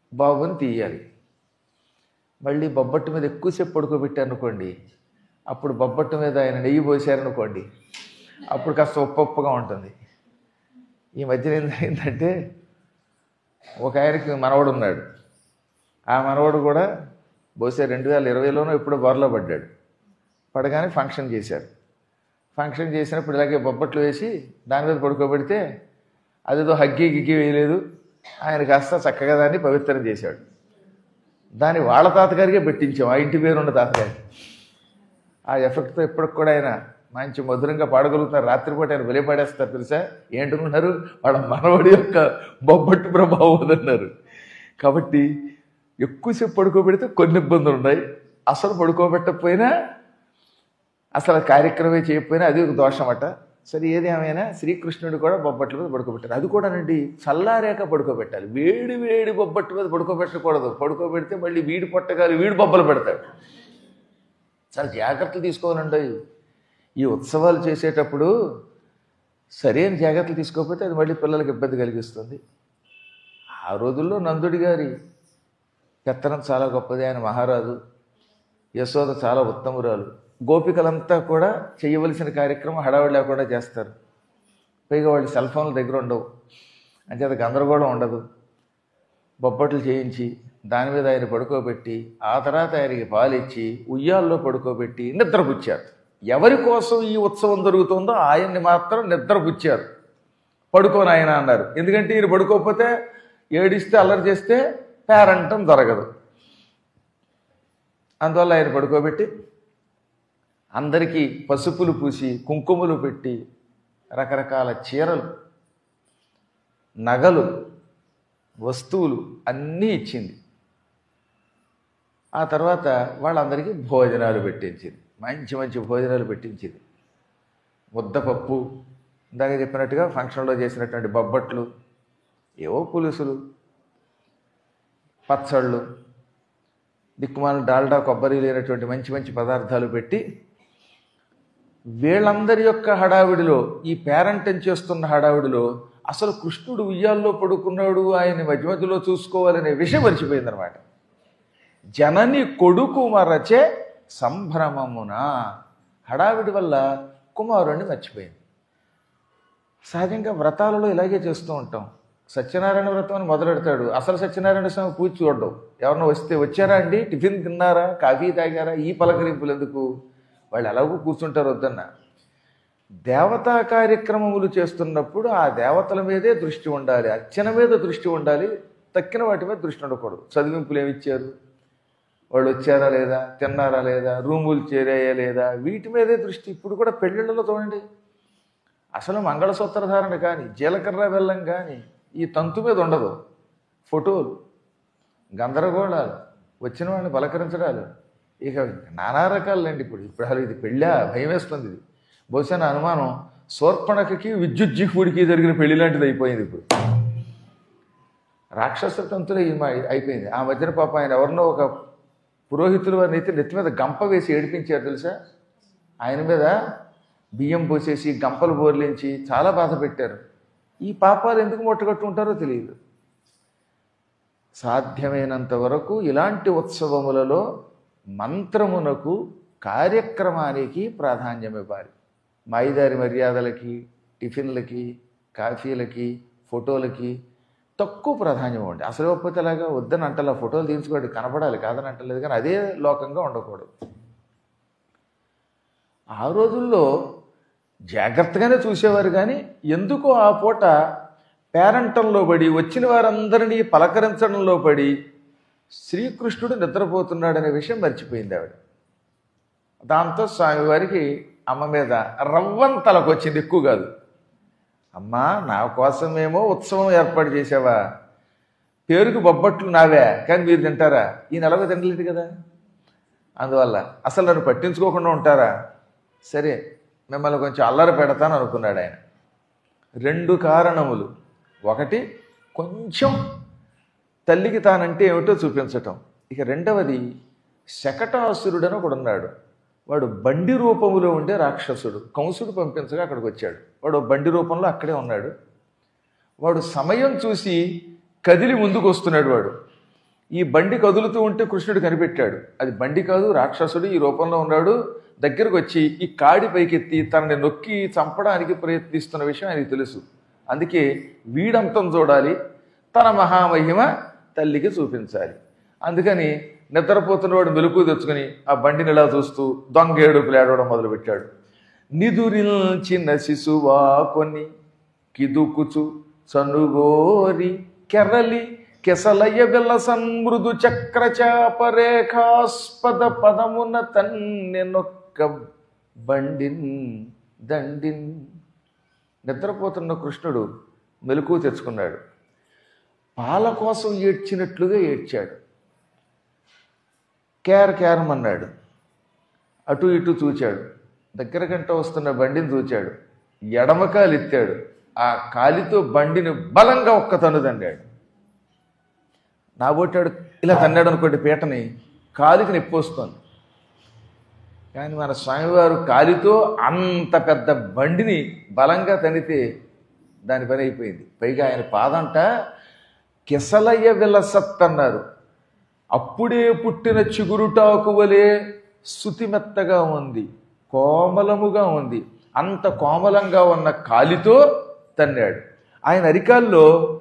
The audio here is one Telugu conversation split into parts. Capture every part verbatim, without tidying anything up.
బాబుని తీయాలి. మళ్ళీ బొబ్బట్టు మీద ఎక్కువసేపు పడుకోబెట్టారనుకోండి, అప్పుడు బొబ్బట్టు మీద ఆయన నెయ్యి పోసారనుకోండి, అప్పుడు కాస్త ఉప్పు ఉప్పుగా ఉంటుంది. ఈ మధ్యన ఏంటంటే ఒక ఆయనకి మనవడు ఉన్నాడు. ఆ మనవడు కూడా బహుశా రెండు వేల ఇరవైలోనూ ఎప్పుడో బోర్లో పడ్డాడు. పడగానే ఫంక్షన్ చేశారు. ఫంక్షన్ చేసినప్పుడు ఇలాగే బొబ్బట్లు వేసి దాని మీద పడుకోబెడితే అదేదో హగ్గి గిగ్గి వేయలేదు. ఆయన కాస్త చక్కగా దాన్ని పవిత్రం చేశాడు. దాన్ని వాళ్ళ తాతగారికే పెట్టించాం, ఆ ఇంటి పేరున్న తాతగారికి. ఆ ఎఫెక్ట్తో ఇప్పటికి కూడా ఆయన మంచి మధురంగా పాడగలుగుతారు. రాత్రిపూట ఆయన వెలిపాడేస్తారు తెలుసా. ఏంటనుకున్నారు, వాళ్ళ మనవడి యొక్క బొబ్బట్టు ప్రభావం అన్నారు. కాబట్టి ఎక్కువసేపు పడుకోబెడితే కొన్ని ఇబ్బందులు ఉన్నాయి. అసలు పడుకోబెట్టకపోయినా, అసలు కార్యక్రమే చేయకపోయినా అది ఒక దోషం అట. సరే, ఏది ఏమైనా శ్రీకృష్ణుడు కూడా బొబ్బట్ల మీద పడుకోబెట్టారు. అది కూడా నండి చల్లారేక పడుకోబెట్టాలి. వేడి వేడి బొబ్బట్టు మీద పడుకోబెట్టకూడదు. పడుకోబెడితే మళ్ళీ వీడి పొట్టగాలి వీడి బొబ్బలు పెడతాడు. చాలా జాగ్రత్తలు తీసుకోవాలండి. ఈ ఉత్సవాలు చేసేటప్పుడు సరైన జాగ్రత్తలు తీసుకోకపోతే అది మళ్ళీ పిల్లలకి ఇబ్బంది కలిగిస్తుంది. ఆ రోజుల్లో నందుడి గారి పెత్తనం చాలా గొప్పది. ఆయన మహారాజు, యశోద చాలా ఉత్తమురాలు. గోపికలంతా కూడా చేయవలసిన కార్యక్రమం హడావిడి లేకుండా చేస్తారు. పైగా వాళ్ళు సెల్ ఫోన్ల దగ్గర ఉండవు, అంచేత గందరగోళం ఉండదు. బొబ్బట్లు చేయించి దాని మీద ఆయన పడుకోబెట్టి ఆ తర్వాత ఆయనకి పాలిచ్చి ఉయ్యాల్లో పడుకోబెట్టి నిద్రపుచ్చారు. ఎవరి కోసం ఈ ఉత్సవం జరుగుతుందో ఆయన్ని మాత్రం నిద్రపుచ్చారు. పడుకోని ఆయన అన్నారు. ఎందుకంటే ఈయన పడుకోకపోతే ఏడిస్తే అల్లరి చేస్తే పేరంటం జరగదు. అందువల్ల ఆయన పడుకోబెట్టి అందరికీ పసుపులు పూసి కుంకుమలు పెట్టి రకరకాల చీరలు, నగలు, వస్తువులు అన్నీ ఇచ్చింది. ఆ తర్వాత వాళ్ళందరికీ భోజనాలు పెట్టించింది. మంచి మంచి భోజనాలు పెట్టించింది. ముద్దపప్పు, ఇందాక చెప్పినట్టుగా ఫంక్షన్లో చేసినటువంటి బొబ్బట్లు, ఏవో పులుసులు, పచ్చళ్ళు, దిక్కుమాల డాల్డా కొబ్బరి లేనటువంటి మంచి మంచి పదార్థాలు పెట్టి వీళ్ళందరి యొక్క హడావిడిలో, ఈ పేరంటం చేస్తున్న హడావిడిలో అసలు కృష్ణుడు ఉయ్యాల్లో పడుకున్నాడు, ఆయన్ని మధ్య మధ్యలో చూసుకోవాలనే విషయం మర్చిపోయిందనమాట. జనని కొడుకు మరచే సంభ్రమమున, హడావిడి వల్ల కుమారుణ్ణి మర్చిపోయింది. సహజంగా వ్రతాలలో ఇలాగే చేస్తూ ఉంటాం. సత్యనారాయణ వ్రతం అని మొదలెడతాడు, అసలు సత్యనారాయణ స్వామి పూజ చూడడం. ఎవరన్నా వస్తే వచ్చారా అండి, టిఫిన్ తిన్నారా, కాఫీ తాగారా, ఈ పలకరింపులు ఎందుకు? వాళ్ళు ఎలాగో కూర్చుంటారు వద్దన్న. దేవతా కార్యక్రమములు చేస్తున్నప్పుడు ఆ దేవతల మీదే దృష్టి ఉండాలి, అర్చన మీద దృష్టి ఉండాలి, తక్కిన వాటి మీద దృష్టి ఉండకూడదు. చదివింపులు ఏమిచ్చారు, వాళ్ళు వచ్చారా లేదా, తిన్నారా లేదా, రూములు చేరాయా లేదా, వీటి మీదే దృష్టి. ఇప్పుడు కూడా పెళ్ళిళ్ళలో చూడండి, అసలు మంగళసూత్ర ధారణ కానీ, జీలకర్ర బెల్లం కానీ ఈ తంతు మీద ఉండదు. ఫోటోలు, గందరగోళాలు, వచ్చిన వాళ్ళని పలకరించడాలు, ఇక నానా రకాలండి. ఇప్పుడు ఇప్పుడు అసలు ఇది పెళ్ళా, భయం వేస్తుంది. ఇది బహుశా నా అనుమానం శూర్పణఖకి విద్యుజ్జిహ్వుడికి జరిగిన పెళ్లి లాంటిది అయిపోయింది. ఇప్పుడు రాక్షస తంతులే అయిపోయింది. ఆ మధ్యన పాప ఆయన ఎవరినో ఒక పురోహితులు వారిని అయితే నెత్తి మీద గంప వేసి ఏడిపించారు తెలుసా. ఆయన మీద బియ్యం పోసేసి గంపలు బోర్లించి చాలా బాధ పెట్టారు. ఈ పాపాలు ఎందుకు మొట్టగొట్టుంటారో తెలియదు. సాధ్యమైనంత వరకు ఇలాంటి ఉత్సవములలో మంత్రమునకు, కార్యక్రమానికి ప్రాధాన్యం ఇవ్వాలి. మాయిదారి మర్యాదలకి, టిఫిన్లకి, కాఫీలకి, ఫోటోలకి తక్కువ ప్రాధాన్యం ఇవ్వండి. అసలు ఒప్పుతే అలాగా వద్దని అంటలా, ఫోటోలు తీసుకోండి, కనపడాలి, కాదని అంటలేదు, కానీ అదే లోకంగా ఉండకూడదు. ఆ రోజుల్లో జాగ్రత్తగానే చూసేవారు, కానీ ఎందుకో ఆ పూట పేరంటంలో పడి వచ్చిన వారందరినీ పలకరించడంలో పడి శ్రీకృష్ణుడు నిద్రపోతున్నాడనే విషయం మర్చిపోయింది ఆవిడ. దాంతో స్వామివారికి అమ్మ మీద రవ్వంతలకు వచ్చింది, ఎక్కువ కాదు. అమ్మా, నా కోసమేమో ఉత్సవం ఏర్పాటు చేసావా, పేరుకు బొబ్బట్లు నావే, కానీ మీరు తింటారా? ఈ నెలగా తినలేదు కదా, అందువల్ల అసలు నన్ను పట్టించుకోకుండా ఉంటారా? సరే, మిమ్మల్ని కొంచెం అల్లరి పెడతాను అనుకున్నాడు ఆయన. రెండు కారణములు. ఒకటి, కొంచెం తల్లికి తానంటే ఏమిటో చూపించటం. ఇక రెండవది, శకటాసురుడని ఒకడు ఉన్నాడు. వాడు బండి రూపములో ఉండే రాక్షసుడు. కంసుడు పంపించగా అక్కడికి వచ్చాడు. వాడు బండి రూపంలో అక్కడే ఉన్నాడు. వాడు సమయం చూసి కదిలి ముందుకు వస్తున్నాడు. వాడు ఈ బండి కదులుతూ ఉంటే కృష్ణుడు కనిపెట్టాడు, అది బండి కాదు రాక్షసుడు ఈ రూపంలో ఉన్నాడు. దగ్గరకు వచ్చి ఈ కాడి పైకెత్తి తనని నొక్కి చంపడానికి ప్రయత్నిస్తున్న విషయం ఆయనకి తెలుసు. అందుకే వీడంతం చూడాలి, తన మహామహిమ తల్లికి చూపించాలి. అందుకని నిద్రపోతున్నవాడు మెలుకు తెచ్చుకుని ఆ బండిని ఇలా చూస్తూ దొంగేడుపులు ఏడవడం మొదలుపెట్టాడు. నిదురిల్చిన శిశువా కొని కిదుకుచు చనుగోరి కెరలి కెసలయ్య విల్ల సన్మృదు చక్రచాపరేఖాస్పద పదమున తన్నెనొక్క బండిన్ దండిన్. నిద్రపోతున్న కృష్ణుడు మెలకు తెచ్చుకున్నాడు. పాల కోసం ఏడ్చినట్లుగా ఏడ్చాడు. కేర్ కేరమన్నాడు. అటు ఇటు చూచాడు. దగ్గర గంట వస్తున్న బండిని చూచాడు. ఎడమ కాలు ఎత్తాడు. ఆ కాలితో బండిని బలంగా ఒక్క తన్ను తన్నాడు. నాబోటాడు ఇలా తన్నాడు అనుకోండి, పీటని కాలికి నొప్పి వస్తుంది. కానీ మన స్వామివారు కాలితో అంత పెద్ద బండిని బలంగా తన్నితే దాని పని అయిపోయింది. పైగా ఆయన పాదంట కెసలయ్య విలసత్ అన్నారు. అప్పుడే పుట్టిన చిగురుటాకు వలె శుతిమెత్తగా ఉంది, కోమలముగా ఉంది. అంత కోమలంగా ఉన్న కాలితో తన్నాడు. ఆయన అరికాల్లో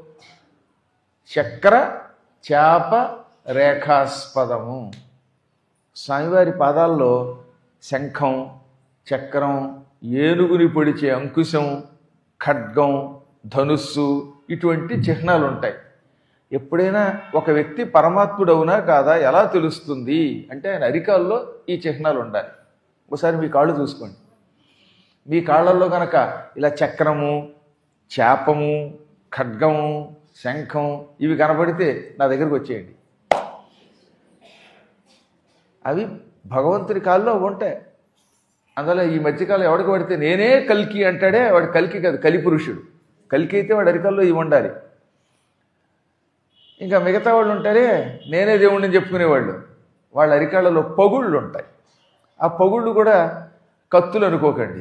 చక్ర చాప రేఖాస్పదము. స్వామివారి పాదాల్లో శంఖం, చక్రం, ఏనుగుని పొడిచే అంకుశం, ఖడ్గం, ధనుస్సు ఇటువంటి చిహ్నాలు ఉంటాయి. ఎప్పుడైనా ఒక వ్యక్తి పరమాత్ముడు అవునా కాదా ఎలా తెలుస్తుంది అంటే ఆయన అరికాల్లో ఈ చిహ్నాలు ఉండాలి. ఒకసారి మీ కాళ్ళు చూసుకోండి. మీ కాళ్ళల్లో కనుక ఇలా చక్రము, చాపము, ఖడ్గము, శంఖం ఇవి కనబడితే నా దగ్గరికి వచ్చేయండి. అవి భగవంతుని కాల్లో ఉంటాయి. అందులో ఈ మధ్యకాలం ఎవడికి పడితే నేనే కల్కి అంటాడే వాడు కల్కి కాదు, కలిపురుషుడు. కల్కి అయితే వాడు అరికాల్లో ఇవి ఉండాలి. ఇంకా మిగతా వాళ్ళు ఉంటారే నేనే దేవుణ్ణి చెప్పుకునేవాళ్ళు, వాళ్ళ అరికాళ్ళలో పగుళ్ళు ఉంటాయి. ఆ పగుళ్ళు కూడా కత్తులు అనుకోకండి,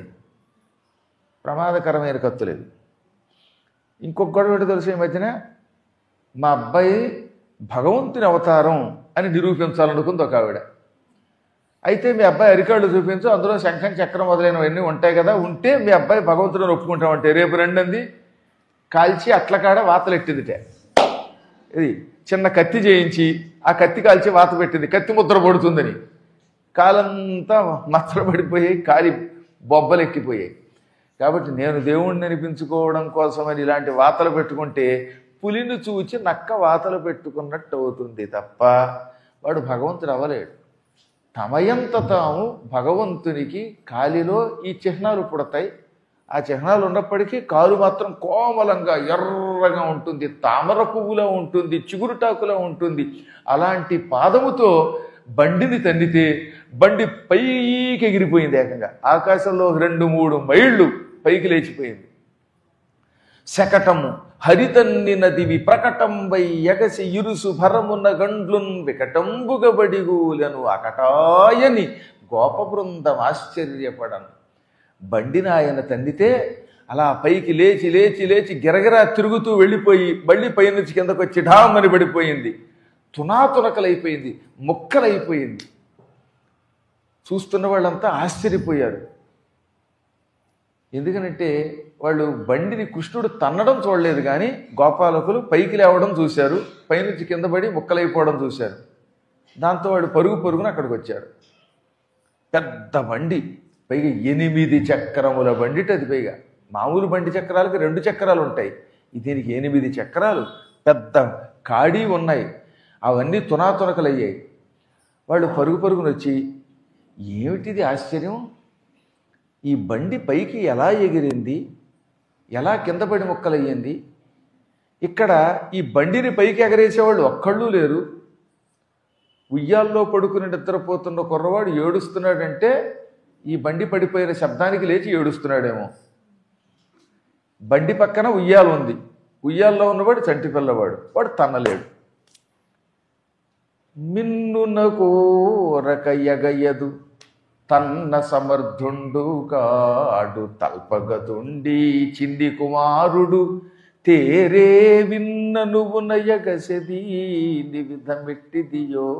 ప్రమాదకరమైన కత్తులేదు. ఇంకొక గొడవ ఏంటో తెలుసు, ఈ మధ్యన మా అబ్బాయి భగవంతుని అవతారం అని నిరూపించాలనుకుంది ఒక ఆవిడ. అయితే మీ అబ్బాయి అరికాళ్ళు చూపించు, అందులో శంఖం చక్రం మొదలైనవన్నీ ఉంటాయి కదా, ఉంటే మీ అబ్బాయి భగవంతుడిని ఒప్పుకుంటామంటే రేపు రెండంది కాల్చి అట్ల కాడ వాతలు ఎట్టిందిటే. ఇది చిన్న కత్తి చేయించి ఆ కత్తి కాల్చి వాత పెట్టింది, కత్తి ముద్ర పడుతుందని. కాలంతా మచ్చలు పడిపోయాయి, కాలి బొబ్బలు ఎక్కిపోయాయి. కాబట్టి నేను దేవుణ్ణి అనిపించుకోవడం కోసమని ఇలాంటి వాతలు పెట్టుకుంటే పులిని చూచి నక్క వాతలు పెట్టుకున్నట్టు అవుతుంది తప్ప వాడు భగవంతుడు అవ్వలేడు. తమయంత తాము భగవంతునికి కాలిలో ఈ చిహ్నాలు పుడతాయి. ఆ చిహ్నాలు ఉన్నప్పటికీ కాలు మాత్రం కోమలంగా ఎర్రగా ఉంటుంది, తామర పువ్వులా ఉంటుంది, చిగురుటాకులా ఉంటుంది. అలాంటి పాదముతో బండిని తన్నితే బండి పైకి ఎగిరిపోయింది. ఏకంగా ఆకాశంలో రెండు మూడు మైళ్ళు పైకి లేచిపోయింది. శకటము హరితన్నిన దివి ప్రకటంబై ఎగసి ఇరుసు భరమున గండ్లున్ వికటంబుగబడిగూలను అకటాయని గోప బృందం ఆశ్చర్యపడను. బండిని ఆయన తన్నితే అలా పైకి లేచి లేచి లేచి గిరగిరా తిరుగుతూ వెళ్ళిపోయి మళ్ళీ పైనుంచి కిందకు వచ్చి ఢామని పడిపోయింది. తునాతునకలైపోయింది, ముక్కలైపోయింది. చూస్తున్న వాళ్ళంతా ఆశ్చర్యపోయారు. ఎందుకనంటే వాళ్ళు బండిని కృష్ణుడు తన్నడం చూడలేదు, కానీ గోపాలకులు పైకి లేవడం చూశారు, పైనుంచి కింద పడి ముక్కలైపోవడం చూశారు. దాంతో వాడు పరుగు పరుగున అక్కడికి వచ్చాడు. పెద్ద బండి, పైగా ఎనిమిది చక్రముల బండిట. అది పైగా మామూలు బండి చక్రాలకి రెండు చక్రాలు ఉంటాయి, దీనికి ఎనిమిది చక్రాలు, పెద్ద కాడి ఉన్నాయి. అవన్నీ తునాతునకలయ్యాయి. వాళ్ళు పరుగు పరుగున వచ్చి ఏమిటిది ఆశ్చర్యం, ఈ బండి పైకి ఎలా ఎగిరింది, ఎలా కింద పడి ముక్కలయ్యింది, ఇక్కడ ఈ బండిని పైకి ఎగరేసేవాళ్ళు ఒక్కళ్ళు లేరు. ఉయ్యాల్లో పడుకుని నిద్రపోతున్న కుర్రవాడు ఏడుస్తున్నాడంటే ఈ బండి పడిపోయిన శబ్దానికి లేచి ఏడుస్తున్నాడేమో. బండి పక్కన ఉయ్యాలు ఉంది, ఉయ్యాల్లో ఉన్నవాడు చంటి పిల్లవాడు, వాడు తన్నలేడు. మిన్నునకు రకయగయదు తన్న సమర్థుండు కాడు తల్పగతుండి చింది కుమారుడు తేరే విన్న నువ్వు నయగసెది నివిధమెట్టిదియో.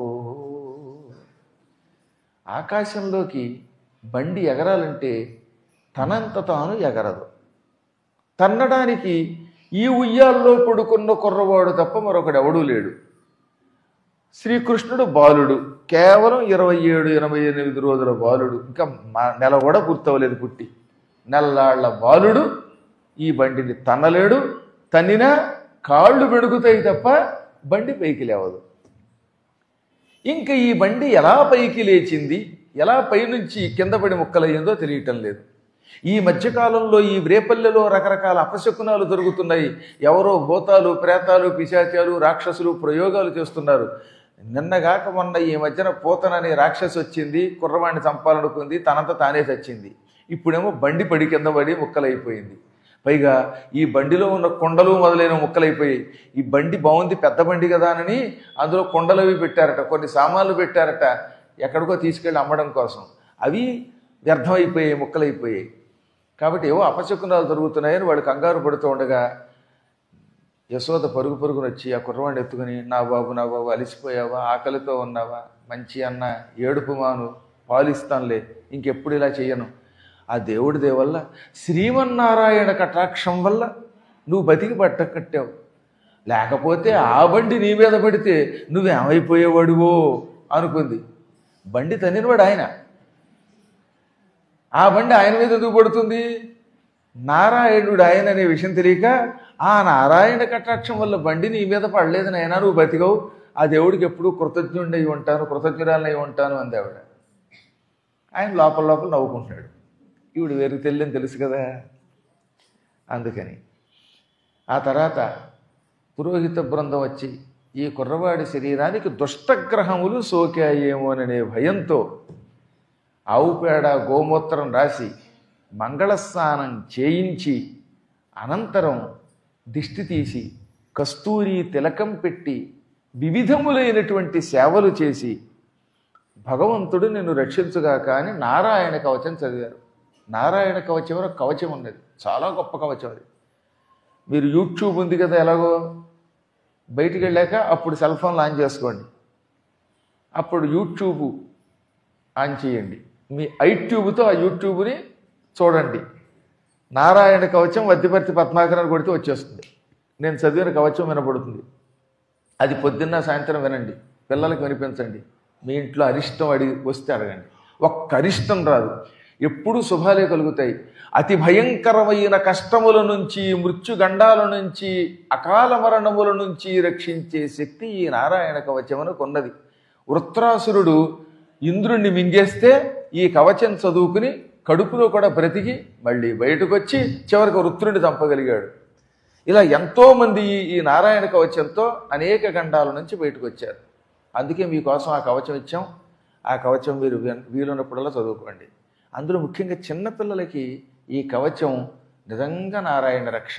ఆకాశంలోకి బండి ఎగరాలంటే తనంత తాను ఎగరదు. తన్నడానికి ఈ ఉయ్యాల్లో పడుకున్న కుర్రవాడు తప్ప మరొకడెవడూ లేడు. శ్రీకృష్ణుడు బాలుడు, కేవలం ఇరవై ఏడు ఎనభై ఎనిమిది రోజుల బాలుడు, ఇంకా నెల కూడా పూర్తవలేదు పుట్టి. నెల్లాళ్ల బాలుడు ఈ బండిని తన్నలేడు. తన్నినా కాళ్ళు బెడుగుతాయి తప్ప బండి పైకి లేవదు. ఇంకా ఈ బండి ఎలా పైకి లేచింది, ఎలా పైనుంచి కింద పడి ముక్కలయ్యిందో తెలియటం లేదు. ఈ మధ్యకాలంలో ఈ రేపల్లెలో రకరకాల అపశకునాలు జరుగుతున్నాయి. ఎవరో భూతాలు, ప్రేతాలు, పిశాచాలు, రాక్షసులు ప్రయోగాలు చేస్తున్నారు. నిన్నగాక మొన్న ఈ మధ్యన పూతననే రాక్షసి వచ్చింది, కుర్రవాణ్ణి చంపాలనుకుంది, తనంత తానే చచ్చింది. ఇప్పుడేమో బండి పడి కింద పడి ముక్కలైపోయింది. పైగా ఈ బండిలో ఉన్న కొండలు మొదలైన ముక్కలైపోయాయి. ఈ బండి బాగుంది, పెద్ద బండి కదా అని అందులో కొండలవి పెట్టారట, కొన్ని సామాన్లు పెట్టారట ఎక్కడికో తీసుకెళ్ళి అమ్మడం కోసం. అవి వ్యర్థమైపోయాయి, ముక్కలైపోయాయి. కాబట్టి ఏవో అపశకునాలు జరుగుతున్నాయని వాడు కంగారు పడుతూ ఉండగా యశోద పరుగు పరుగును వచ్చి ఆ కుర్రవాడిని ఎత్తుకుని, నా బాబు నా బాబు అలిసిపోయావా, ఆకలితో ఉన్నావా, మంచి అన్న, ఏడుపు మాను, పాలిస్తానులే, ఇంకెప్పుడు ఇలా చెయ్యను. ఆ దేవుడి దేవల్ల, శ్రీమన్నారాయణ కటాక్షం వల్ల నువ్వు బతికి పట్ట కట్టావు. లేకపోతే ఆ బండి నీ మీద పడితే నువ్వేమైపోయేవాడువో అనుకుంది. బండి తన్నినవాడు ఆయన, ఆ బండి ఆయన మీద ఎందుకు పడుతుంది? నారాయణుడు ఆయన అనే విషయం తెలియక, ఆ నారాయణ కటాక్షం వల్ల బండి నీ మీద పడలేదు నాయనా, నువ్వు బతికవు, ఆ దేవుడికి ఎప్పుడూ కృతజ్ఞుడై ఉంటాను, కృతజ్ఞురాలై ఉంటాను అంది ఆవిడ. ఆయన లోపల లోపల నవ్వుకుంటున్నాడు. ఈవిడు వేరు తెల్లని తెలుసు కదా, అందుకని. ఆ తర్వాత పురోహిత బృందం వచ్చి ఈ కుర్రవాడి శరీరానికి దుష్టగ్రహములు సోకాయేమోననే భయంతో ఆవు పేడ, గోమూత్రం రాసి మంగళస్నానం చేయించి అనంతరం దిష్టి తీసి కస్తూరి తిలకం పెట్టి వివిధములైనటువంటి సేవలు చేసి భగవంతుడు నిన్ను రక్షించుగాక అని నారాయణ కవచం చదివారు. నారాయణ కవచం ఒక కవచం ఉన్నది, చాలా గొప్ప కవచం అది. మీరు యూట్యూబ్ ఉంది కదా, ఎలాగో బయటికి వెళ్ళాక అప్పుడు సెల్ ఫోన్లు ఆన్ చేసుకోండి, అప్పుడు యూట్యూబ్ ఆన్ చేయండి, మీ ఐట్యూబ్తో ఆ యూట్యూబ్ని చూడండి. నారాయణ కవచం వద్దిపర్తి పద్మాకరణ కొడితే వచ్చేస్తుంది. నేను చదివిన కవచం వినపడుతుంది. అది పొద్దున్న సాయంత్రం వినండి, పిల్లలకు వినిపించండి. మీ ఇంట్లో అరిష్టం అడిగి వస్తే అడగండి. ఒక్క అరిష్టం రాదు, ఎప్పుడూ శుభాలే కలుగుతాయి. అతి భయంకరమైన కష్టముల నుంచి, మృత్యుగండాల నుంచి, అకాల మరణముల నుంచి రక్షించే శక్తి ఈ నారాయణ కవచమునకు ఉన్నది. వృత్రాసురుడు ఇంద్రుణ్ణి మింగేస్తే ఈ కవచం చదువుకుని కడుపులో కూడా బ్రతికి మళ్ళీ బయటకు వచ్చి చివరికి వృత్రుడిని చంపగలిగాడు. ఇలా ఎంతోమంది ఈ నారాయణ కవచంతో అనేక గండాల నుంచి బయటకు వచ్చారు. అందుకే మీకోసం ఆ కవచం ఇచ్చాం. ఆ కవచం మీరు వీలున్నప్పుడల్లా చదువుకోండి. అందులో ముఖ్యంగా చిన్నపిల్లలకి ఈ కవచం నిజంగా నారాయణ రక్ష.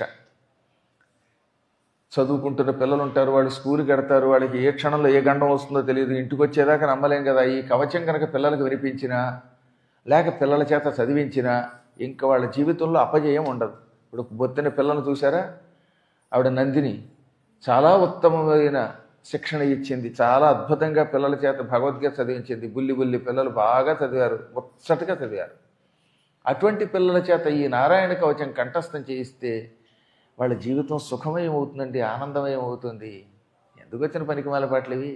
చదువుకుంటున్న పిల్లలు ఉంటారు, వాళ్ళు స్కూల్కి వెడతారు, వాళ్ళకి ఏ క్షణంలో ఏ గండం వస్తుందో తెలియదు, ఇంటికి వచ్చేదాకా నమ్మలేం కదా. ఈ కవచం కనుక పిల్లలకు వినిపించినా లేక పిల్లల చేత చదివించినా ఇంకా వాళ్ళ జీవితంలో అపజయం ఉండదు. ఇప్పుడు బొత్తిన పిల్లలు చూసారా, ఆవిడ నందిని చాలా ఉత్తమమైన శిక్షణ ఇచ్చింది, చాలా అద్భుతంగా పిల్లల చేత భగవద్గీత చదివించింది. బుల్లి బుల్లి పిల్లలు బాగా చదివారు, ముచ్చటగా చదివారు. అటువంటి పిల్లల చేత ఈ నారాయణ కవచం కంఠస్థం చేయిస్తే వాళ్ళ జీవితం సుఖమయం అవుతుందండి, ఆనందమయం అవుతుంది. ఎందుకు వచ్చిన పనికిమాల పాటలు ఇవి,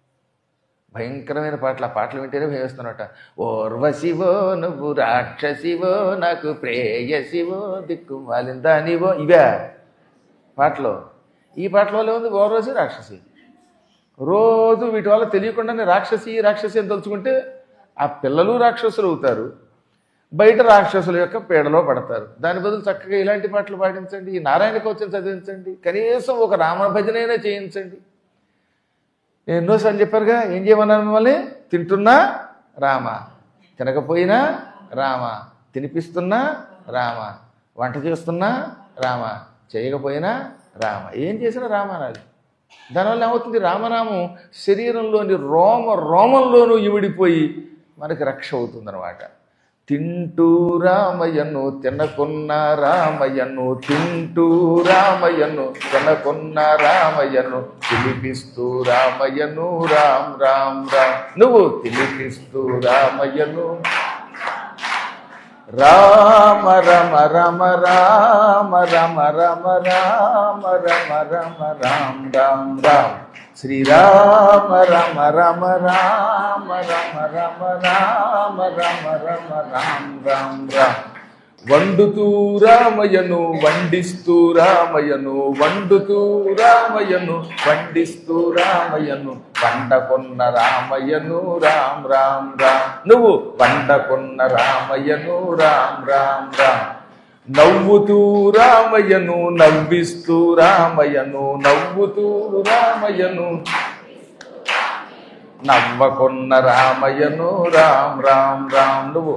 భయంకరమైన పాటలు. ఆ పాటలు వింటేనే భయవేస్తున్నట. ఓర్వశివో నువ్వు రాక్షసివో, నాకు ప్రేయసివో, దిక్కుమాలిందానివో, ఇవే పాటలు. ఈ పాటల వల్ల ఉంది ఓర్వశి రాక్షసి. రోజు వీటి వల్ల తెలియకుండానే రాక్షసి రాక్షసి అని తలుచుకుంటే ఆ పిల్లలు రాక్షసులు అవుతారు, బయట రాక్షసుల యొక్క పీడలో పడతారు. దాని బదులు చక్కగా ఇలాంటి పాటలు పాటించండి, ఈ నారాయణ కవచం చదివించండి, కనీసం ఒక రామ భజనైనా చేయించండి. నేను ఎన్నోసార్లు చెప్పారుగా, ఏం చేయమన్నాను మిమ్మల్ని? తింటున్నా రామ, తినకపోయినా రామ, తినిపిస్తున్నా రామ, వంట చేస్తున్నా రామ, చేయకపోయినా రామ, ఏం చేసినా రామనాలి. దానివల్ల ఏమవుతుంది? రామనామం శరీరంలోని రోమ రోమంలోనూ ఇమిడిపోయి మనకి రక్ష అవుతుందన్నమాట. తింటూ రామయ్యను తినకున్న రామయ్యను తింటూ రామయ్యను తినకున్న రామయ్యను పిలిపిస్తూ రామయ్యను రామ్ రామ్ రామ్ నువ్వు పిలిపిస్తూ రామయ్యను రామ రమ రమ రామ రమ రమ రామ రమ రమ రామ్ రామ్ రామ్ శ్రీరామ రమ రమ రామ రమ రమ రామ రమ రమ రామ్ రామ్ రామ్ వండుతూ రామయ్యను వండిస్తూ రామయ్యను వండుతూ రామయ్యను వండిస్తూ రామయ్యను వండకొన్న రామయ్యను రామ్ రామ్ రామ్ నువ్వు వండకొన్న రామయ్యను రామ్ రామ్ రామ్ నవ్వుతూ రామయ్యను నవ్విస్తూ రామయ్యను నవ్వుతూ రామయ్యను నవ్వకొన్న రామయ్యను రామ్ రామ్ రామ్ నువ్వు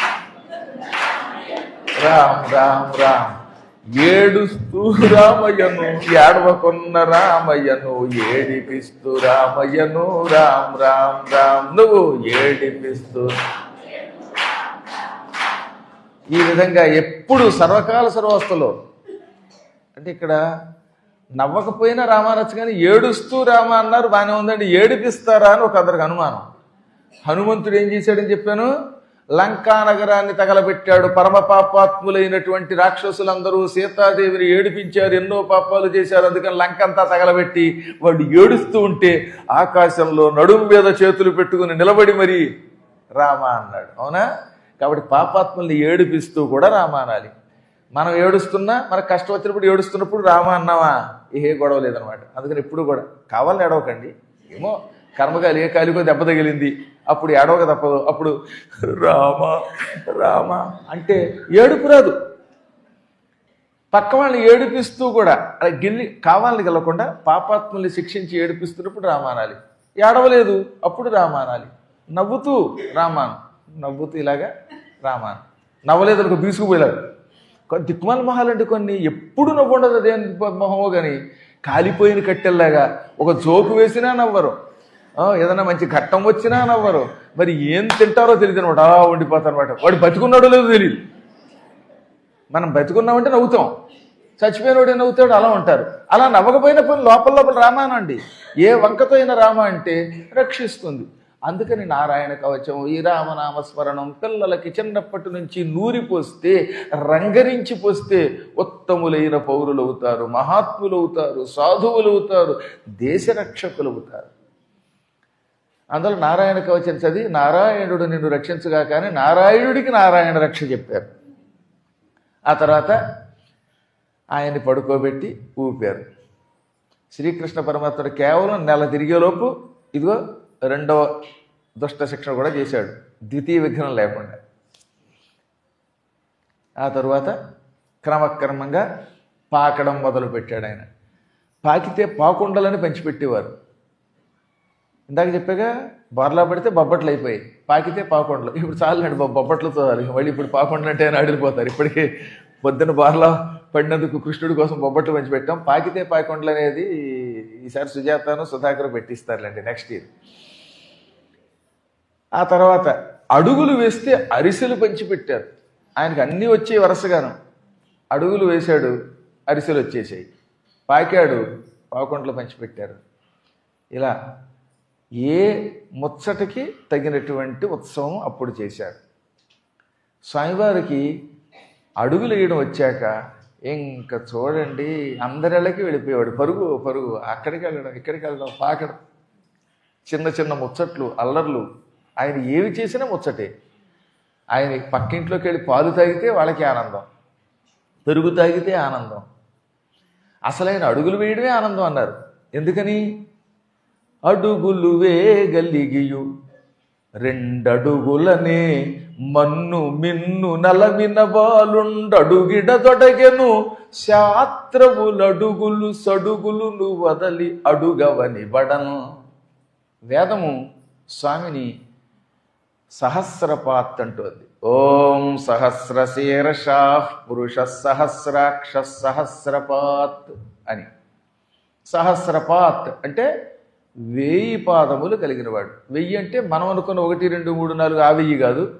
రామ్ రామ్ రామ్ ఏడుస్తూ రామయ్యను ఏడవకొన్న రామయ్యను ఏడిపిస్తూ రామయ్యను రామ్ రామ్ రామ్ నువ్వు ఏడిపిస్తూ ఈ విధంగా ఎప్పుడు సర్వకాల సర్వస్థలో అంటే ఇక్కడ నవ్వకపోయినా రామానచ్చు కానీ ఏడుస్తూ రామ అన్నారు బాగానే ఉందండి ఏడిపిస్తారా అని ఒక అందరికి అనుమానం. హనుమంతుడు ఏం చేశాడని చెప్పాను, లంకా నగరాన్ని తగలబెట్టాడు. పరమ పాపాత్ములైనటువంటి రాక్షసులందరూ సీతాదేవిని ఏడిపించారు, ఎన్నో పాపాలు చేశారు. అందుకని లంకంతా తగలబెట్టి వాడు ఏడుస్తూ ఉంటే ఆకాశంలో నడుము మీద చేతులు పెట్టుకుని నిలబడి మరి రామ అన్నాడు. అవునా? కాబట్టి పాపాత్ముల్ని ఏడిపిస్తూ కూడా రామ అనాలి. మనం ఏడుస్తున్నా మనకు కష్టం వచ్చినప్పుడు ఏడుస్తున్నప్పుడు రామ అన్నావా ఏ గొడవ లేదనమాట. అందుకని ఎప్పుడు కూడా కావాలని ఏడవకండి. ఏమో కర్మకాలి ఏ కాలికో దెబ్బ తగిలింది అప్పుడు ఏడవక తప్పదు. అప్పుడు రామ రామ అంటే ఏడుపు రాదు. పక్క వాళ్ళని ఏడిపిస్తూ కూడా అలా గిల్లి కావాలని గెలవకుండా పాపాత్ముల్ని శిక్షించి ఏడిపిస్తున్నప్పుడు రామానాలి. ఏడవలేదు అప్పుడు రామానాలి. నవ్వుతూ రామాను నవ్వుతూ ఇలాగా రామాను. నవ్వలేదు అనుకో బీసుకుపోయేలాగా. కొన్ని దిక్మాల మొహాలంటే కొన్ని ఎప్పుడు నవ్వు ఉండదు. అదేం మొహమో కానీ కాలిపోయిన కట్టెల్లాగా ఒక జోకు వేసినా నవ్వరు, ఏదైనా మంచి ఘట్టం వచ్చినా నవ్వరు. మరి ఏం తింటారో తెలియదు అనమాట. అలా ఉండిపోతారు అనమాట. వాడు బతుకున్నాడో లేదో తెలియదు. మనం బతుకున్నామంటే నవ్వుతాం, చచ్చిపోయినోడే నవ్వుతాడు, అలా ఉంటారు. అలా నవ్వకపోయిన పని లోపల లోపల రామానండి. ఏ వంకతో అయినా రామ అంటే రక్షిస్తుంది. అందుకని నారాయణ కవచం ఈ రామనామస్మరణం పిల్లలకి చిన్నప్పటి నుంచి నూరి పోస్తే రంగరించి పోస్తే ఉత్తములైన పౌరులు అవుతారు, మహాత్ములు అవుతారు, సాధువులు అవుతారు, దేశ రక్షకులు అవుతారు. అందులో నారాయణ కవచం చదివి నారాయణుడు నిన్ను రక్షించగా కానీ నారాయణుడికి నారాయణ రక్ష చెప్పారు. ఆ తర్వాత ఆయన్ని పడుకోబెట్టి ఊపారు. శ్రీకృష్ణ పరమాత్ముడు కేవలం నెల తిరిగేలోపు ఇదిగో రెండవ దుష్ట శిక్షణ కూడా చేశాడు, ద్వితీయ విఘ్నం లేకుండా. ఆ తరువాత క్రమక్రమంగా పాకడం మొదలుపెట్టాడు. ఆయన పాకితే పాకుండలని పంచిపెట్టేవారు. ఇందాక చెప్పాగా బొర్లా పడితే బొబ్బట్లు అయిపోయాయి, పాకితే పాకుండలు. ఇప్పుడు చాలండి బొబ్బట్లతో మళ్ళీ ఇప్పుడు పాకుండలు అంటే ఆయన అడిగిపోతారు. ఇప్పటికే పొద్దున్న బోర్లా పడినందుకు కృష్ణుడి కోసం బొబ్బట్లు పంచిపెట్టాం. పాకితే పాకుండలు అనేది ఈసారి సుజాతను సుధాకర్ పెట్టిస్తారులేండి నెక్స్ట్ ఇయర్. ఆ తర్వాత అడుగులు వేస్తే అరిసెలు పంచిపెట్టారు. ఆయనకు అన్నీ వచ్చాయి వరుసగాను. అడుగులు వేశాడు, అరిసెలు వచ్చేసాయి. పాకాడు, పాకుండలు పంచిపెట్టారు. ఇలా ఏ ముచ్చటకి తగినటువంటి ఉత్సవం అప్పుడు చేశాడు. స్వామివారికి అడుగులు వేయడం వచ్చాక ఇంకా చూడండి అందరిళ్ళకి వెళ్ళిపోయేవాడు. పరుగు పరుగు అక్కడికి వెళ్ళడం ఇక్కడికి వెళ్ళడం పాకడం, చిన్న చిన్న ముచ్చట్లు అల్లర్లు. ఆయన ఏవి చేసినా ముచ్చటే. ఆయన పక్కింట్లోకి వెళ్ళి పాలు తాగితే వాళ్ళకి ఆనందం, పెరుగు తాగితే ఆనందం. అసలు ఆయన అడుగులు వేయడమే ఆనందం అన్నారు. ఎందుకని? అడుగులు వేగలిగియు రెండడుగులనే మన్ను మిన్ను నలవిన బాలుండడుగిడ తొడగెను శాస్త్రములడుగులు సడుగులు నువ్వు వదలి అడుగవని బడను. వేదము స్వామిని సహస్రపాత్ అంటోంది. ఓం సహస్రశీర్షా పురుష సహస్రాక్ష సహస్రపాత్ అని. సహస్రపాత్ అంటే వెయ్యి పాదములు కలిగినవాడు. వెయ్యి అంటే మనం అనుకున్న ఒకటి రెండు మూడు నాలుగు ఆ వెయ్యి కాదు,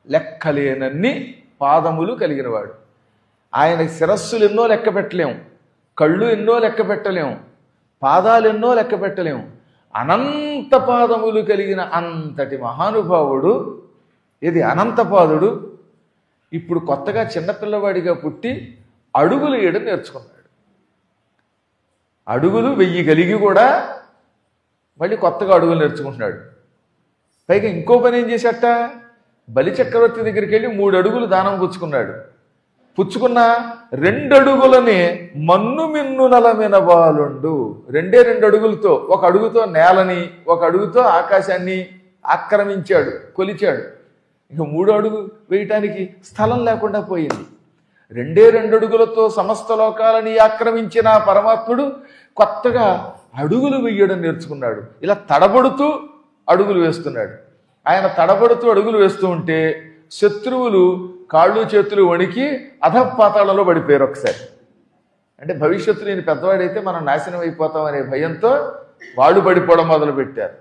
లెక్కలేనన్ని పాదములు కలిగినవాడు. ఆయన శిరస్సులు ఎన్నో లెక్క పెట్టలేం, కళ్ళు ఎన్నో లెక్క పెట్టలేం, పాదాలు ఎన్నో లెక్క పెట్టలేం. అనంత పాదములు కలిగిన అంతటి మహానుభావుడు ఇది అనంతపాదుడు ఇప్పుడు కొత్తగా చిన్నపిల్లవాడిగా పుట్టి అడుగులు వేయడం నేర్చుకున్నాడు. అడుగులు వెయ్యి కలిగి కూడా మళ్ళీ కొత్తగా అడుగులు నేర్చుకుంటున్నాడు. పైగా ఇంకో పని ఏం చేశాట, బలి చక్రవర్తి దగ్గరికి వెళ్ళి మూడు అడుగులు దానం పుచ్చుకున్నాడు. పుచ్చుకున్న రెండడుగులని మన్ను మిన్ను నలమిన బాలుండు. రెండే రెండు అడుగులతో, ఒక అడుగుతో నేలని ఒక అడుగుతో ఆకాశాన్ని ఆక్రమించాడు, కొలిచాడు. ఇక మూడో అడుగు వేయటానికి స్థలం లేకుండా పోయింది. రెండే రెండు అడుగులతో సమస్త లోకాలని ఆక్రమించిన పరమాత్ముడు కొత్తగా అడుగులు వేయడం నేర్చుకున్నాడు. ఇలా తడబడుతూ అడుగులు వేస్తున్నాడు. ఆయన తడబడుతూ అడుగులు వేస్తూ ఉంటే శత్రువులు కాళ్ళు చేతులు వణికి అధపాతాళంలో పడిపోయారు ఒకసారి. అంటే భవిష్యత్తులో నేను పెద్దవాడైతే మనం నాశనం అయిపోతాం అనే భయంతో వాళ్ళు పడిపోవడం మొదలుపెట్టారు.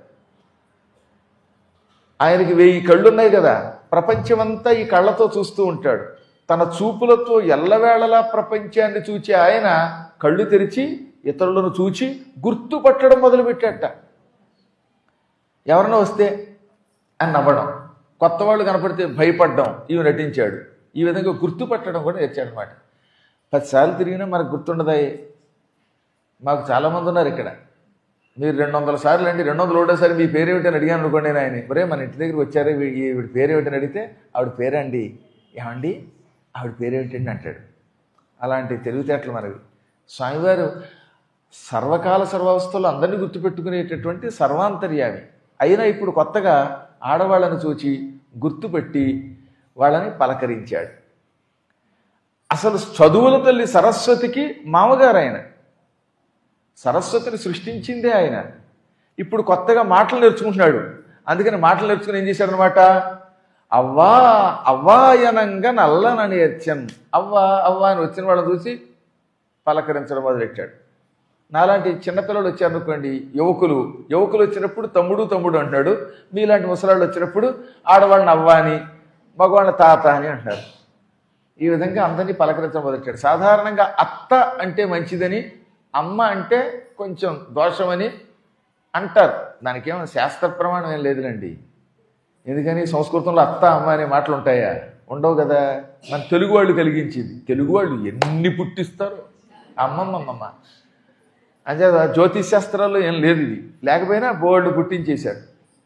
ఆయనకి వెయ్యి కళ్ళున్నాయి కదా, ప్రపంచమంతా ఈ కళ్ళతో చూస్తూ ఉంటాడు. తన చూపులతో ఎల్లవేళలా ప్రపంచాన్ని చూచి ఆయన కళ్ళు తెరిచి ఇతరులను చూచి గుర్తుపట్టడం మొదలుపెట్టాట. ఎవరైనా వస్తే అని నవ్వడం, కొత్త వాళ్ళు కనపడితే భయపడడం, ఇవి నటించాడు. ఈ విధంగా గుర్తుపట్టడం కూడా నేర్చాడు అనమాట. పదిసార్లు తిరిగినా మనకు గుర్తుండదాయి. మాకు చాలామంది ఉన్నారు ఇక్కడ. మీరు రెండు వందల సార్లు అండి, రెండు వందల ఒకటోసారి మీ పేరేమిటని అడిగాను అనుకోండి. నేను ఆయన మరే మన ఇంటి దగ్గరికి వచ్చారే, ఈవిడ పేరేమిటని అడిగితే ఆవిడ పేరండి. ఏమండి ఆవిడ పేరేమిటండి అంటాడు. అలాంటి తెలివితేటలు మనవి. స్వామివారు సర్వకాల సర్వావస్థలో అందరినీ గుర్తుపెట్టుకునేటటువంటి సర్వాంతర్యామి. అయినా ఇప్పుడు కొత్తగా ఆడవాళ్ళని చూచి గుర్తుపెట్టి వాళ్ళని పలకరించాడు. అసలు చదువుల తల్లి సరస్వతికి మామగారు ఆయన. సరస్వతిని సృష్టించిందే ఆయన. ఇప్పుడు కొత్తగా మాటలు నేర్చుకుంటున్నాడు. అందుకని మాటలు నేర్చుకుని ఏం చేశాడనమాట, అవ్వా అవ్వాయనంగా నల్లనని నేర్చన్. అవ్వా అవ్వా అని వచ్చిన వాళ్ళని చూసి పలకరించడం మొదలెట్టాడు. నాలాంటి చిన్నపిల్లలు వచ్చారనుకోండి, యువకులు యువకులు వచ్చినప్పుడు తమ్ముడు తమ్ముడు అంటాడు. మీలాంటి ముసలాళ్ళు వచ్చినప్పుడు ఆడవాళ్ళని అవ్వ అని, మగవాళ్ళని తాత అని అంటారు. ఈ విధంగా అందరినీ పలకరించడం మొదలెట్టాడు. సాధారణంగా అత్త అంటే మంచిదని, అమ్మ అంటే కొంచెం దోషమని అంటారు. దానికేమో శాస్త్ర ప్రమాణం ఏం లేదులండి. ఎందుకని సంస్కృతంలో అత్త అమ్మ అనే మాటలు ఉంటాయా? ఉండవు కదా. మన తెలుగు వాళ్ళు కలిగించింది. తెలుగు వాళ్ళు ఎన్ని పుట్టిస్తారు అమ్మమ్మమ్మమ్మ. అంటే జ్యోతిష్ శాస్త్రాల్లో ఏం లేదు ఇది. లేకపోయినా బోర్డు పుట్టించేశాడు.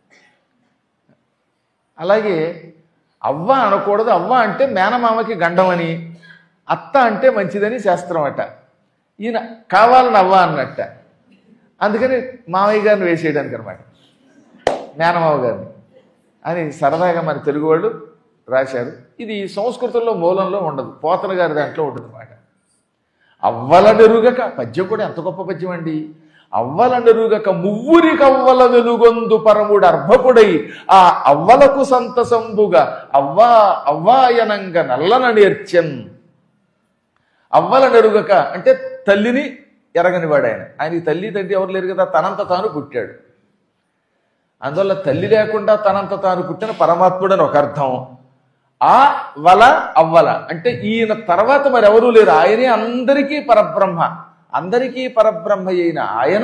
అలాగే అవ్వ అనకూడదు. అవ్వ అంటే మేనమామకి గండమని, అత్త అంటే మంచిదని శాస్త్రం అట. ఈయన కావాలని అవ్వ అన్నట్ట. అందుకని మామయ్య గారిని వేసేయడానికి అనమాట, మేనమామ గారిని అని సరదాగా మన తెలుగు వాళ్ళు రాశారు. ఇది సంస్కృతంలో మూలంలో ఉండదు, పోతన గారి దాంట్లో ఉంటుంది అనమాట. అవ్వల నెరుగక, పద్యం కూడా ఎంత గొప్ప పద్యం అండి. అవ్వల నెరుగక మువ్వురి కవ్వల వెలుగొందు పరముడు అర్భపుడై ఆ అవ్వలకు సంతసంబుగా అవ్వా అవ్వాయనంగా నల్లన నేర్చెన్. అవ్వల నెరుగక అంటే తల్లిని ఎరగనివాడు ఆయన. ఆయనకి తల్లి తండ్రి ఎవరు లేరు కదా, తనంత తాను పుట్టాడు. అందువల్ల తల్లి లేకుండా తనంత తాను పుట్టిన పరమాత్ముడు అని ఒక అర్థం. ఆ వల అవ్వల అంటే ఈయన తర్వాత మరి ఎవరూ లేరు, ఆయనే అందరికీ పరబ్రహ్మ. అందరికీ పరబ్రహ్మ అయిన ఆయన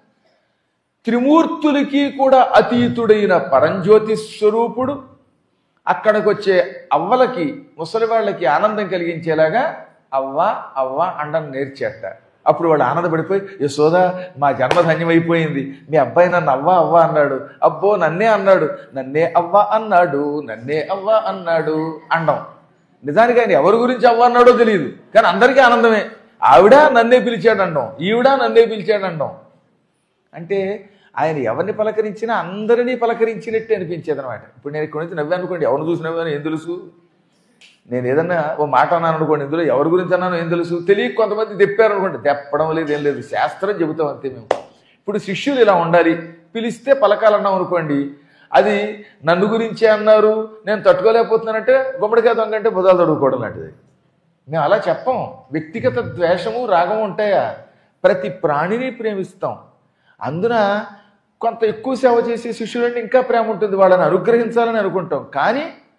త్రిమూర్తులకి కూడా అతీతుడైన పరంజ్యోతి స్వరూపుడు. అక్కడికి వచ్చే అవ్వలకి, ముసలి వాళ్ళకి ఆనందం కలిగించేలాగా అవ్వ అవ్వ అండం నేర్చేట. అప్పుడు వాడు ఆనందపడిపోయి, యశోదా మా జన్మధన్యమైపోయింది, మీ అబ్బాయి నన్ను అవ్వ అవ్వ అన్నాడు, అబ్బో నన్నే అన్నాడు, నన్నే అవ్వ అన్నాడు, నన్నే అవ్వ అన్నాడు అండం. నిజానికి ఆయన ఎవరి గురించి అవ్వ అన్నాడో తెలియదు, కానీ అందరికీ ఆనందమే. ఆవిడ నన్నే పిలిచాడండం, ఈవిడ నన్నే పిలిచాడండం. అంటే ఆయన ఎవరిని పలకరించినా అందరినీ పలకరించినట్టే అనిపించేది అనమాట. ఇప్పుడు నేను ఇక్కడ నుంచి నవ్వాను అనుకోండి, ఎవరిని చూసి నవ్వాను ఏం తెలుసు. నేను ఏదన్నా ఓ మాట అన్నాను అనుకోండి, ఇందులో ఎవరి గురించి అన్నాను ఏం తెలుసు. తెలియక కొంతమంది తెప్పారు అనుకోండి, తెప్పడం లేదు ఏం లేదు, శాస్త్రం చెబుతాం అంతే మేము. ఇప్పుడు శిష్యులు ఇలా ఉండాలి, పిలిస్తే పలకాలన్నాం అనుకోండి, అది నన్ను గురించే అన్నారు నేను తట్టుకోలేకపోతున్నానంటే గుమ్మడికాయ దొంగంటే బుధాలు తడుకోవడం లాంటిది. మేము అలా చెప్పం. వ్యక్తిగత ద్వేషము రాగము ఉంటాయా, ప్రతి ప్రాణిని ప్రేమిస్తాం. అందున కొంత ఎక్కువ సేవ చేసే శిష్యులంటే ఇంకా ప్రేమ ఉంటుంది, వాళ్ళని అనుగ్రహించాలని అనుకుంటాం. కానీ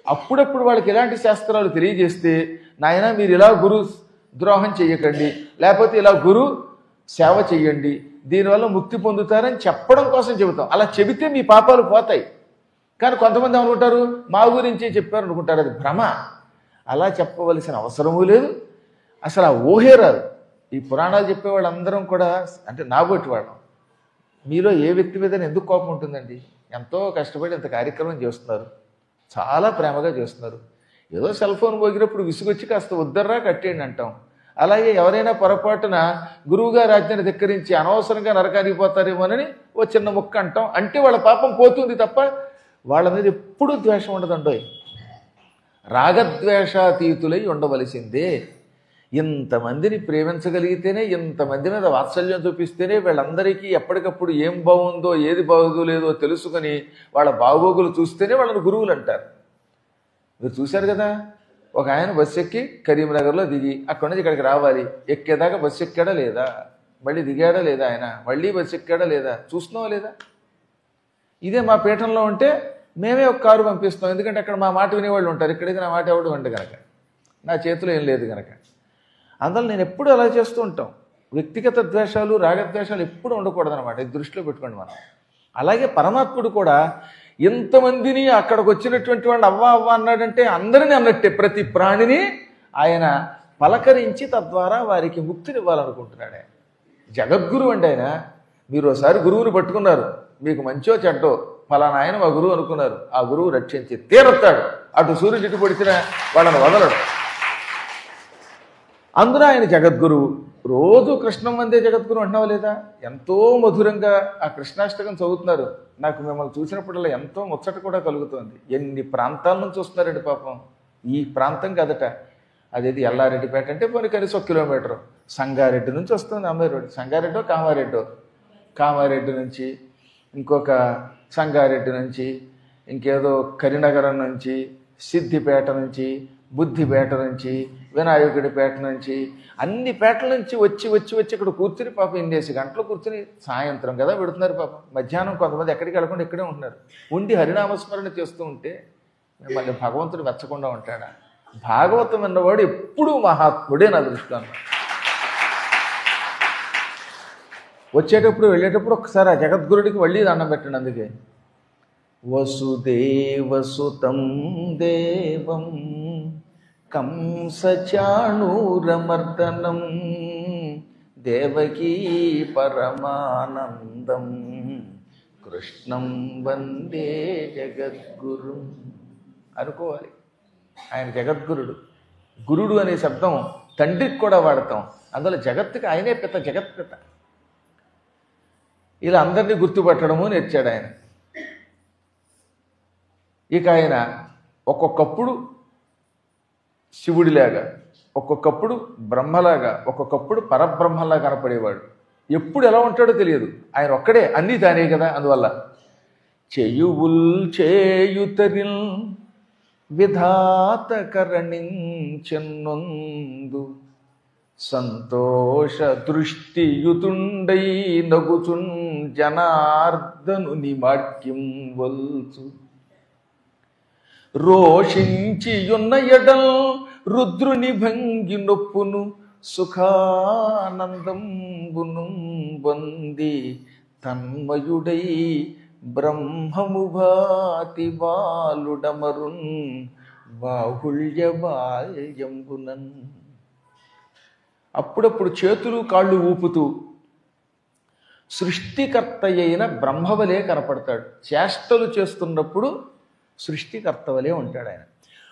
అప్పుడప్పుడు వాళ్ళకి ఇలాంటి శాస్త్రాలు తెలియజేస్తే, నాయన మీరు ఇలా గురు ద్రోహం చెయ్యకండి, లేకపోతే ఇలా గురు సేవ చెయ్యండి, దీనివల్ల ముక్తి పొందుతారని చెప్పడం కోసం చెబుతాం. అలా చెబితే మీ పాపాలు పోతాయి. కానీ కొంతమంది అనుకుంటారు మా గురించి చెప్పారు అనుకుంటారు, అది భ్రమ. అలా చెప్పవలసిన అవసరమూ లేదు, అసలు ఆ ఊహే రాదు. ఈ పురాణాలు చెప్పేవాళ్ళు అందరం కూడా అంటే నాబోటి వాళ్ళం. మీలో ఏ వ్యక్తి మీద ఎందుకు కోపం ఉంటుందండి? ఎంతో కష్టపడి ఇంత కార్యక్రమం చేస్తున్నారు, చాలా ప్రేమగా చేస్తున్నారు. ఏదో సెల్ ఫోన్ పోగినప్పుడు విసుగొచ్చి కాస్త ఉద్దర్రా కట్టేయండి అంటాం. అలాగే ఎవరైనా పొరపాటున గురువుగారి ఆజ్ఞను ధిక్కరించి అనవసరంగా నరకానికి పోతారేమోనని ఓ చిన్న ముక్క అంటాం. అంటే వాళ్ళ పాపం పోతుంది తప్ప వాళ్ళ మీద ఎప్పుడూ ద్వేషం ఉండదండోయ్. రాగద్వేషాతీతులై ఉండవలసిందే. ఇంతమందిని ప్రేమించగలిగితేనే, ఇంతమంది మీద వాత్సల్యం చూపిస్తేనే వీళ్ళందరికీ ఎప్పటికప్పుడు ఏం బాగుందో ఏది బాగోలేదో తెలుసుకొని వాళ్ళ బాగోగులు చూస్తేనే వాళ్ళని గురువులు అంటారు. మీరు చూశారు కదా, ఒక ఆయన బస్సు ఎక్కి కరీంనగర్లో దిగి అక్కడి నుంచి ఇక్కడికి రావాలి, ఎక్కేదాకా బస్సు ఎక్కాడా లేదా, మళ్ళీ దిగాడా లేదా, ఆయన మళ్ళీ బస్సు ఎక్కాడా లేదా చూస్తున్నావా లేదా? ఇదే మా పీఠంలో ఉంటే మేమే ఒక కారు పంపిస్తాం, ఎందుకంటే అక్కడ మా మాట వినేవాళ్ళు ఉంటారు, ఇక్కడైతే నా మాట ఎవడు వంట కనుక, నా చేతిలో ఏం లేదు కనుక. అందువల్ల నేను ఎప్పుడు అలా చేస్తూ ఉంటాం. వ్యక్తిగత ద్వేషాలు రాగద్వేషాలు ఎప్పుడు ఉండకూడదనమాట, ఇది దృష్టిలో పెట్టుకోండి మనం. అలాగే పరమాత్ముడు కూడా ఇంతమందిని అక్కడికి వచ్చినటువంటి వాళ్ళు అవ్వా అవ్వ అన్నాడంటే అందరినీ అన్నట్టే, ప్రతి ప్రాణిని ఆయన పలకరించి తద్వారా వారికి ముక్తిని ఇవ్వాలనుకుంటున్నాడు. ఆయన జగద్గురు అండి. ఆయన మీరు ఒకసారి గురువుని పట్టుకున్నారు, మీకు మంచో చెడ్డో ఫలానా ఆయన మా గురువు అనుకున్నారు, ఆ గురువు రక్షించి తీరుతాడు. అటు సూర్యుడు ఇటు పొడిచిన వాళ్ళని వదలడు. అందున ఆయన జగద్గురువు. రోజు కృష్ణం వందే జగద్గురు అంటున్నావా లేదా? ఎంతో మధురంగా ఆ కృష్ణాష్టకం చదువుతున్నారు. నాకు మిమ్మల్ని చూసినప్పుడల్లా ఎంతో ముచ్చట కూడా కలుగుతుంది. ఎన్ని ప్రాంతాల నుంచి వస్తున్నారండి పాపం. ఈ ప్రాంతం కదట, అదేది ఎల్లారెడ్డిపేట అంటే పోనీ కనీసం ఒక కిలోమీటరు, సంగారెడ్డి నుంచి వస్తుంది అమ్మాయి రోడ్డు, సంగారెడ్డో కామారెడ్డో, కామారెడ్డి నుంచి ఇంకొక సంగారెడ్డి నుంచి ఇంకేదో కరీంనగరం నుంచి, సిద్దిపేట నుంచి, బుద్ధిపేట నుంచి, వినాయకుడిపేట నుంచి, అన్ని పేటల నుంచి వచ్చి వచ్చి వచ్చి ఇక్కడ కూర్చుని పాపం ఎన్నేసి గంటలు కూర్చుని సాయంత్రం కదా పెడుతున్నారు పాపం. మధ్యాహ్నం కొంతమంది ఎక్కడికి వెళ్ళకుండా ఇక్కడే ఉంటున్నారు. ఉండి హరినామస్మరణ చేస్తూ ఉంటే మిమ్మల్ని భగవంతుడు మెచ్చకుండా ఉంటాడా? భాగవతం అన్నవాడు ఎప్పుడూ మహాత్ముడే నా దృష్టిలో. వచ్చేటప్పుడు వెళ్ళేటప్పుడు ఒకసారి ఆ జగద్గురుడికి మళ్ళీ దండం పెట్టండి. అందుకే వసుదేవసుతం దేవం కంసచాణూరమర్దనం దేవకీ పరమానందం కృష్ణం వందే జగద్గురు అనుకోవాలి. ఆయన జగద్గురుడు. గురుడు అనే శబ్దం తండ్రికి కూడా వాడతాం, అందులో జగత్తుకి ఆయనే పిత, జగత్పిత. ఇలా అందరినీ గుర్తుపట్టడము నేర్చాడు ఆయన. ఇక ఆయన ఒక్కొక్కప్పుడు శివుడిలాగా, ఒక్కొక్కప్పుడు బ్రహ్మలాగా, ఒక్కొక్కప్పుడు పరబ్రహ్మలా కనపడేవాడు. ఎప్పుడు ఎలా ఉంటాడో తెలియదు. ఆయన ఒక్కడే, అన్నీ తానే కదా. అందువల్ల చేయువుల్ చేయుతరిల్ విధాతకరణించెన్నొందు సంతోష దృష్టియుతుండై నగుచున్ జనార్దను నిమాట్యం వల్చు రోషించియున్న ఎడల్ రుద్రుని భంగి నొప్పును సుఖానందంబును బంది తన్మయుడై బ్రహ్మము భాతి బాలుడమరున్ బాహుళ్య బాల్యంబునన్. అప్పుడప్పుడు చేతులు కాళ్ళు ఊపుతూ సృష్టికర్త అయిన బ్రహ్మవలే కనపడతాడు. చేష్టలు చేస్తున్నప్పుడు సృష్టికర్తవలే ఉంటాడు ఆయన.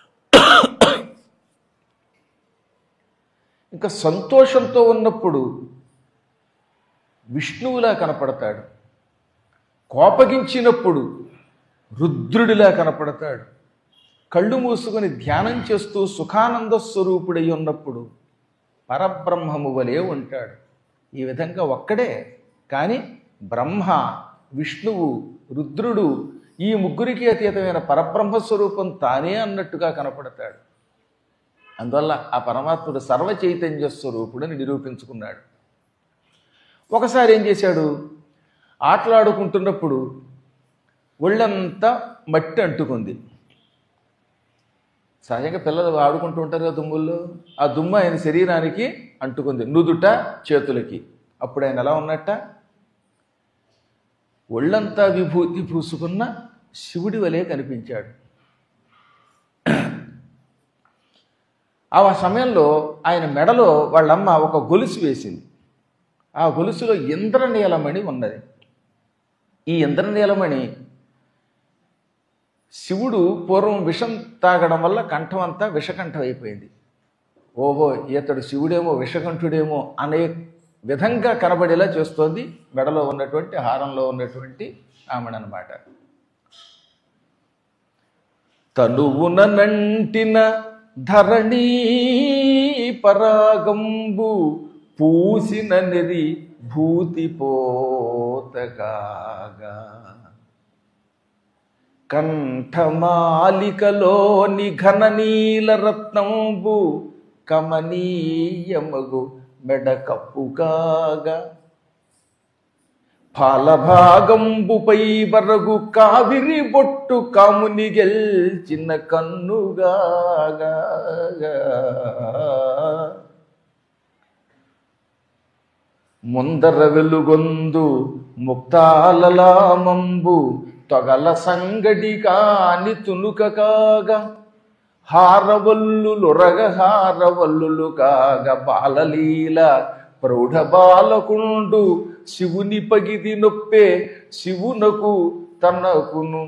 ఇంకా సంతోషంతో ఉన్నప్పుడు విష్ణువులా కనపడతాడు. కోపగించినప్పుడు రుద్రుడిలా కనపడతాడు. కళ్ళు మూసుకొని ధ్యానం చేస్తూ సుఖానంద స్వరూపుడై ఉన్నప్పుడు పరబ్రహ్మము వలే ఉంటాడు. ఈ విధంగా ఒక్కడే, కానీ బ్రహ్మ, విష్ణువు, రుద్రుడు ఈ ముగ్గురికి అతీతమైన పరబ్రహ్మస్వరూపం తానే అన్నట్టుగా కనపడతాడు. అందువల్ల ఆ పరమాత్ముడు సర్వ చైతన్య స్వరూపుడని నిరూపించుకున్నాడు. ఒకసారి ఏం చేశాడు, ఆటలాడుకుంటున్నప్పుడు ఒళ్ళంతా మట్టి అంటుకుంది. సహజంగా పిల్లలు ఆడుకుంటూ ఉంటారు కదా దుమ్ముల్లో, ఆ దుమ్ము ఆయన శరీరానికి అంటుకుంది, నుదుట చేతులకి. అప్పుడు ఆయన ఎలా ఉన్నట్ట? ఒళ్ళంతా విభూతి పూసుకున్న శివుడి వలె కనిపించాడు. ఆ సమయంలో ఆయన మెడలో వాళ్ళమ్మ ఒక గొలుసు వేసింది. ఆ గొలుసులో ఇంద్రనీలమణి ఉన్నది. ఈ ఇంద్రనీలమణి శివుడు పూర్వం విషం తాగడం వల్ల కంఠం అంతా విషకంఠం అయిపోయింది. ఓహో, ఇతడు శివుడేమో విషకంఠుడేమో అనే విధంగా కనబడేలా చేస్తోంది మెడలో ఉన్నటువంటి హారంలో ఉన్నటువంటి ఆమెనమాట. తనువున నంటిన ధరణీ పరాగంబు పూసిన నెరి భూతి పోతగాగా కంఠమాలికలోని ఘన నీల రత్నంబు కమనీయమగు మెడకప్పుగాగా ఫలభాగంబుపై బరగు కావిరి బొట్టు కాముని గెల్చిన కన్నుగాగా ముందర వెలుగొందు ముక్తాలలామంబు తొగల సంగడి కాని తునుక కాగా హారవల్లులురగ హారవల్లులు కాగా బాలలీల ప్రౌఢ బాలకుండు శివుని పగిది నొప్పే శివునకు తనకును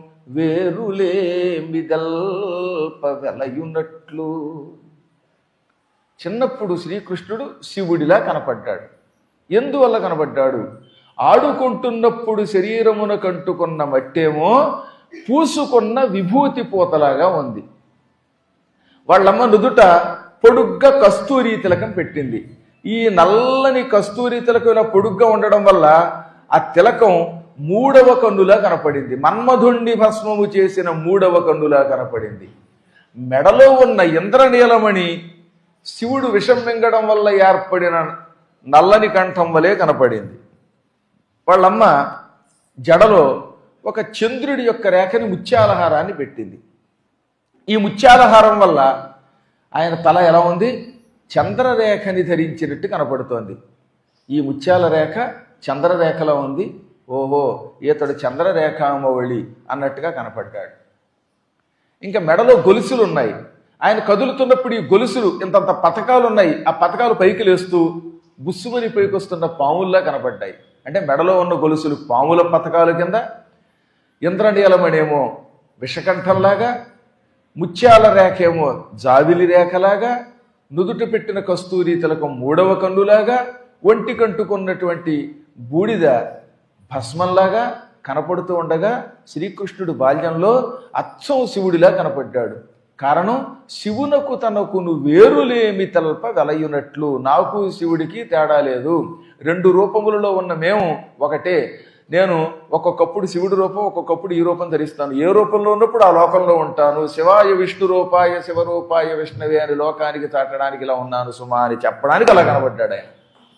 వేరులేమిదల్ప వెలయునట్లు. చిన్నప్పుడు శ్రీకృష్ణుడు శివుడిలా కనపడ్డాడు. ఎందువల్ల కనబడ్డాడు? ఆడుకుంటున్నప్పుడు శరీరమున కంటుకున్న మట్టేమో పూసుకున్న విభూతి పూతలాగా ఉంది. వాళ్ళమ్మ నుదుట పొడుగ్గా కస్తూరి తిలకం పెట్టింది. ఈ నల్లని కస్తూరి తిలకం ఇలా పొడుగ్గా ఉండడం వల్ల ఆ తిలకం మూడవ కన్నులా కనపడింది. మన్మధుణ్ణి భస్మము చేసిన మూడవ కన్నులా కనపడింది. మెడలో ఉన్న ఇంద్రనీలమణి శివుడు విషం మింగడం వల్ల ఏర్పడిన నల్లని కంఠం వలె కనపడింది. వాళ్ళమ్మ జడలో ఒక చంద్రుడి యొక్క రేఖని ముత్యాలహారాన్ని పెట్టింది. ఈ ముత్యాలహారం వల్ల ఆయన తల ఎలా ఉంది? చంద్రరేఖని ధరించినట్టు కనపడుతోంది. ఈ ముత్యాల రేఖ చంద్రరేఖలో ఉంది. ఓహో, ఈతడు చంద్రరేఖామవళి అన్నట్టుగా కనపడ్డాడు. ఇంకా మెడలో గొలుసులు ఉన్నాయి. ఆయన కదులుతున్నప్పుడు ఈ గొలుసులు ఇంతంత పథకాలు ఉన్నాయి. ఆ పథకాలు పైకి లేస్తూ బుస్సుమని పైకి వస్తున్న పాముల్లా కనపడ్డాయి. అంటే మెడలో ఉన్న గొలుసులు పాముల పథకాల కింద, ఇంద్రనీలమణేమో విషకంఠంలాగా, ముత్యాల రేఖేమో జావిలి రేఖలాగా, నుదుట పెట్టిన కస్తూరి తిలకం మూడవ కన్నులాగా, ఒంటి కంటుకున్నటువంటి బూడిద భస్మంలాగా కనపడుతూ ఉండగా శ్రీకృష్ణుడు బాల్యంలో అచ్చం శివుడిలా కనపడ్డాడు. కారణం, శివునకు తనకును వేరులేమి తల్ప వెలయునట్లు. నాకు శివుడికి తేడా లేదు. రెండు రూపములలో ఉన్న మేము ఒకటే. నేను ఒక్కొక్కప్పుడు శివుడి రూపం, ఒక్కొక్కప్పుడు ఈ రూపం ధరిస్తాను. ఏ రూపంలో ఉన్నప్పుడు ఆ లోకంలో ఉంటాను. శివాయ విష్ణు రూపాయ శివరూపాయ విష్ణవే అని లోకానికి చాటడానికి ఇలా ఉన్నాను సుమా అని చెప్పడానికి అలా కనబడ్డాడు ఆయన.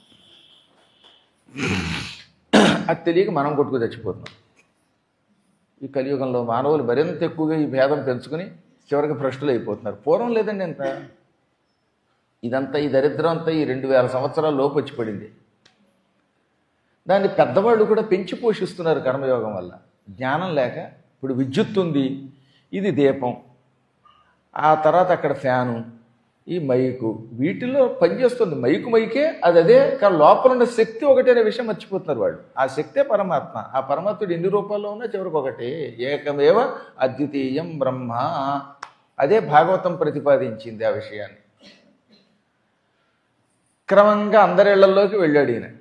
అది తెలియక మనం కొట్టుకు తెచ్చిపోతున్నాం. ఈ కలియుగంలో మానవులు మరింత ఎక్కువగా ఈ భేదం పెంచుకుని చివరికి భ్రష్టులు అయిపోతున్నారు. పూర్వం లేదండి ఎంత. ఇదంతా ఈ దరిద్రం అంతా ఈ రెండు వేల సంవత్సరాల లోపు వచ్చి పడింది. దాన్ని పెద్దవాళ్ళు కూడా పెంచి పోషిస్తున్నారు కర్మయోగం వల్ల. జ్ఞానం లేక ఇప్పుడు విద్యుత్ ఉంది, ఇది దీపం, ఆ తర్వాత అక్కడ ఫ్యాను, ఈ మైకు, వీటిల్లో పనిచేస్తుంది. మైకు మైకే అది అదే, కానీ లోపల ఉన్న శక్తి ఒకటే అనే విషయం మర్చిపోతున్నారు వాళ్ళు. ఆ శక్తే పరమాత్మ. ఆ పరమాత్ముడు ఎన్ని రూపాల్లో ఉన్నా చివరికి ఒకటే, ఏకమేవ అద్వితీయం బ్రహ్మ. అదే భాగవతం ప్రతిపాదించింది ఆ విషయాన్ని. క్రమంగా అందరిళ్లలోకి వెళ్ళాడు ఈయన.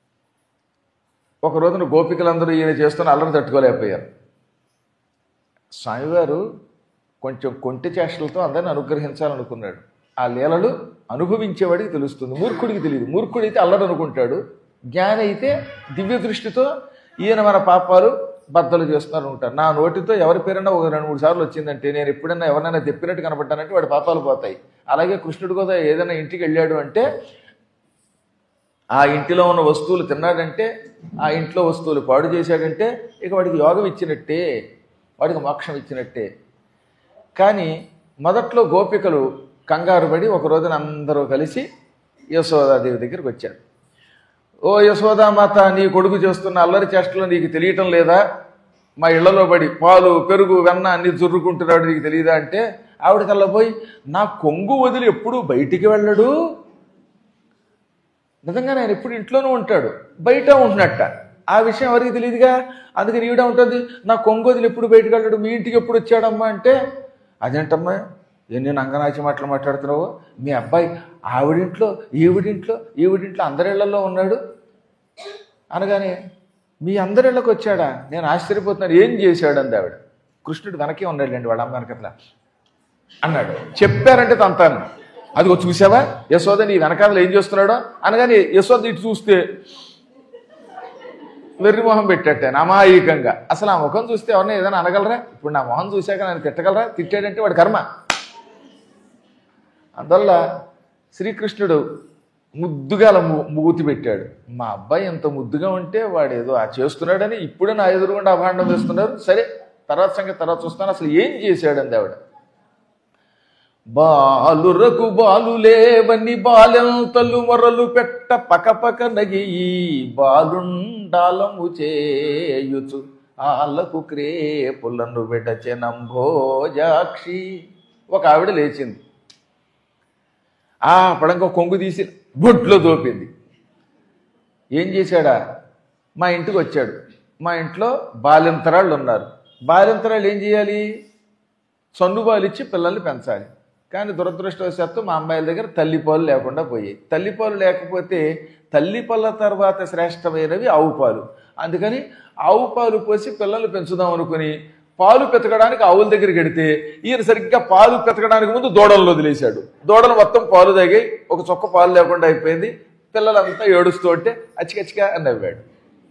ఒక రోజున గోపికలందరూ ఈయన చేస్తున్న అల్లరి తట్టుకోలేకపోయారు. స్వామివారు కొంచెం కొంటి చేష్టలతో అందరిని అనుగ్రహించాలనుకున్నాడు. ఆ లీలలు అనుభవించేవాడికి తెలుస్తుంది, మూర్ఖుడికి తెలియదు. మూర్ఖుడైతే అల్లరి అనుకుంటాడు, జ్ఞాని అయితే దివ్య దృష్టితో ఈయన మన పాపాలు బద్దలు చేస్తున్నారు ఉంటారు. నా నోటితో ఎవరి పేరైనా ఒక రెండు మూడు సార్లు వచ్చిందంటే, నేను ఎప్పుడైనా ఎవరినైనా తెప్పినట్టు కనపడ్డానంటే వాడి పాపాలు పోతాయి. అలాగే కృష్ణుడి కోసం ఏదైనా ఇంటికి వెళ్ళాడు అంటే, ఆ ఇంటిలో ఉన్న వస్తువులు తిన్నాడంటే, ఆ ఇంట్లో వస్తువులు పాడు చేశాడంటే ఇక వాడికి యోగం ఇచ్చినట్టే, వాడికి మోక్షం ఇచ్చినట్టే. కానీ మొదట్లో గోపికలు కంగారు పడి ఒక రోజున అందరూ కలిసి యశోదాదేవి దగ్గరికి వచ్చారు. ఓ యశోదామాత, నీ కొడుకు చేస్తున్న అల్లరి చేష్టలు నీకు తెలియటం లేదా? మా ఇళ్లలో పడి పాలు పెరుగు వెన్న అన్ని జుర్రుకుంటున్నాడు, నీకు తెలియదా అంటే ఆవిడ కల్లా నా కొంగు వదిలి ఎప్పుడూ బయటికి వెళ్ళడు, నిజంగా నేను ఎప్పుడు ఇంట్లోనూ ఉంటాడు, బయట ఉంటున్నట్ట. ఆ విషయం ఎవరికి తెలియదుగా, అందుకని ఈవిడ ఉంటుంది నా కొంగు వదిలి ఎప్పుడు బయటకు వెళ్ళడు, మీ ఇంటికి ఎప్పుడు వచ్చాడమ్మా అంటే అదేంటమ్మా ఎన్ని నంగనాచి మాటలు మాట్లాడుతున్నావు, మీ అబ్బాయి ఆవిడింట్లో ఈవిడింట్లో ఈవిడింట్లో అందరిళ్లలో ఉన్నాడు అనగానే మీ అందరిళ్ళకి వచ్చాడా, నేను ఆశ్చర్యపోతున్నాను, ఏం చేశాడు అంది ఆవిడ. కృష్ణుడు వెనకే ఉన్నాడులేండి వాళ్ళ అమ్మ వెనకట్లా అన్నాడు. చెప్పారంటే తంతాను, అదిగో చూసావా యశోద నీ వెనకాలలో ఏం చేస్తున్నాడో అనగానే యశోద ఇటు చూస్తే వెర్రి మొహం పెట్టాట అమాయకంగా. అసలు ఆ ముఖం చూస్తే ఎవరిని ఏదైనా అనగలరా? ఇప్పుడు నా మొహం చూశాక నన్ను తిట్టగలరా? తిట్టాడంటే వాడు కర్మ. అందువల్ల శ్రీకృష్ణుడు ముద్దుగా అలా మూతి పెట్టాడు. మా అబ్బాయి ఎంత ముద్దుగా ఉంటే వాడు ఏదో ఆ చేస్తున్నాడని ఇప్పుడే నా ఎదురుగుండా అభాండం వేస్తున్నారు. సరే తర్వాత సంగతి తర్వాత చూస్తాను, అసలు ఏం చేశాడండి ఆవిడ. బాలురకు బాలులేవని బాలెంతలు మొరలు పెట్ట పకపక నగి బాలుండాలము చేయుచు ఆలకు క్రేపులను విడచెనంభోజాక్షి. ఒక ఆవిడ లేచింది, ఆ పడంగా కొంగు తీసి బొట్లో దోపింది. ఏం చేశాడా, మా ఇంటికి వచ్చాడు, మా ఇంట్లో బాలింతరాళ్ళు ఉన్నారు, బాలింతరాళ్ళు ఏం చేయాలి, సన్నుబాలు ఇచ్చి పిల్లల్ని పెంచాలి. కానీ దురదృష్టవశాత్తు మా అమ్మాయిల దగ్గర తల్లిపాలు లేకుండా పోయాయి. తల్లిపాలు లేకపోతే తల్లిపాల తర్వాత శ్రేష్టమైనవి ఆవు పాలు, అందుకని ఆవు పాలు పోసి పిల్లల్ని పెంచుదాం అనుకుని పాలు పెతకడానికి ఆవుల దగ్గరికి వెడితే ఈయన సరిగ్గా పాలు పెతకడానికి ముందు దూడలను వదిలేశాడు. దూడలు మొత్తం పాలు తాగాయి, ఒక చొక్క పాలు లేకుండా అయిపోయింది. పిల్లలంతా ఏడుస్తూ ఉంటే అచ్చికచ్చిగా అని నవ్వాడు.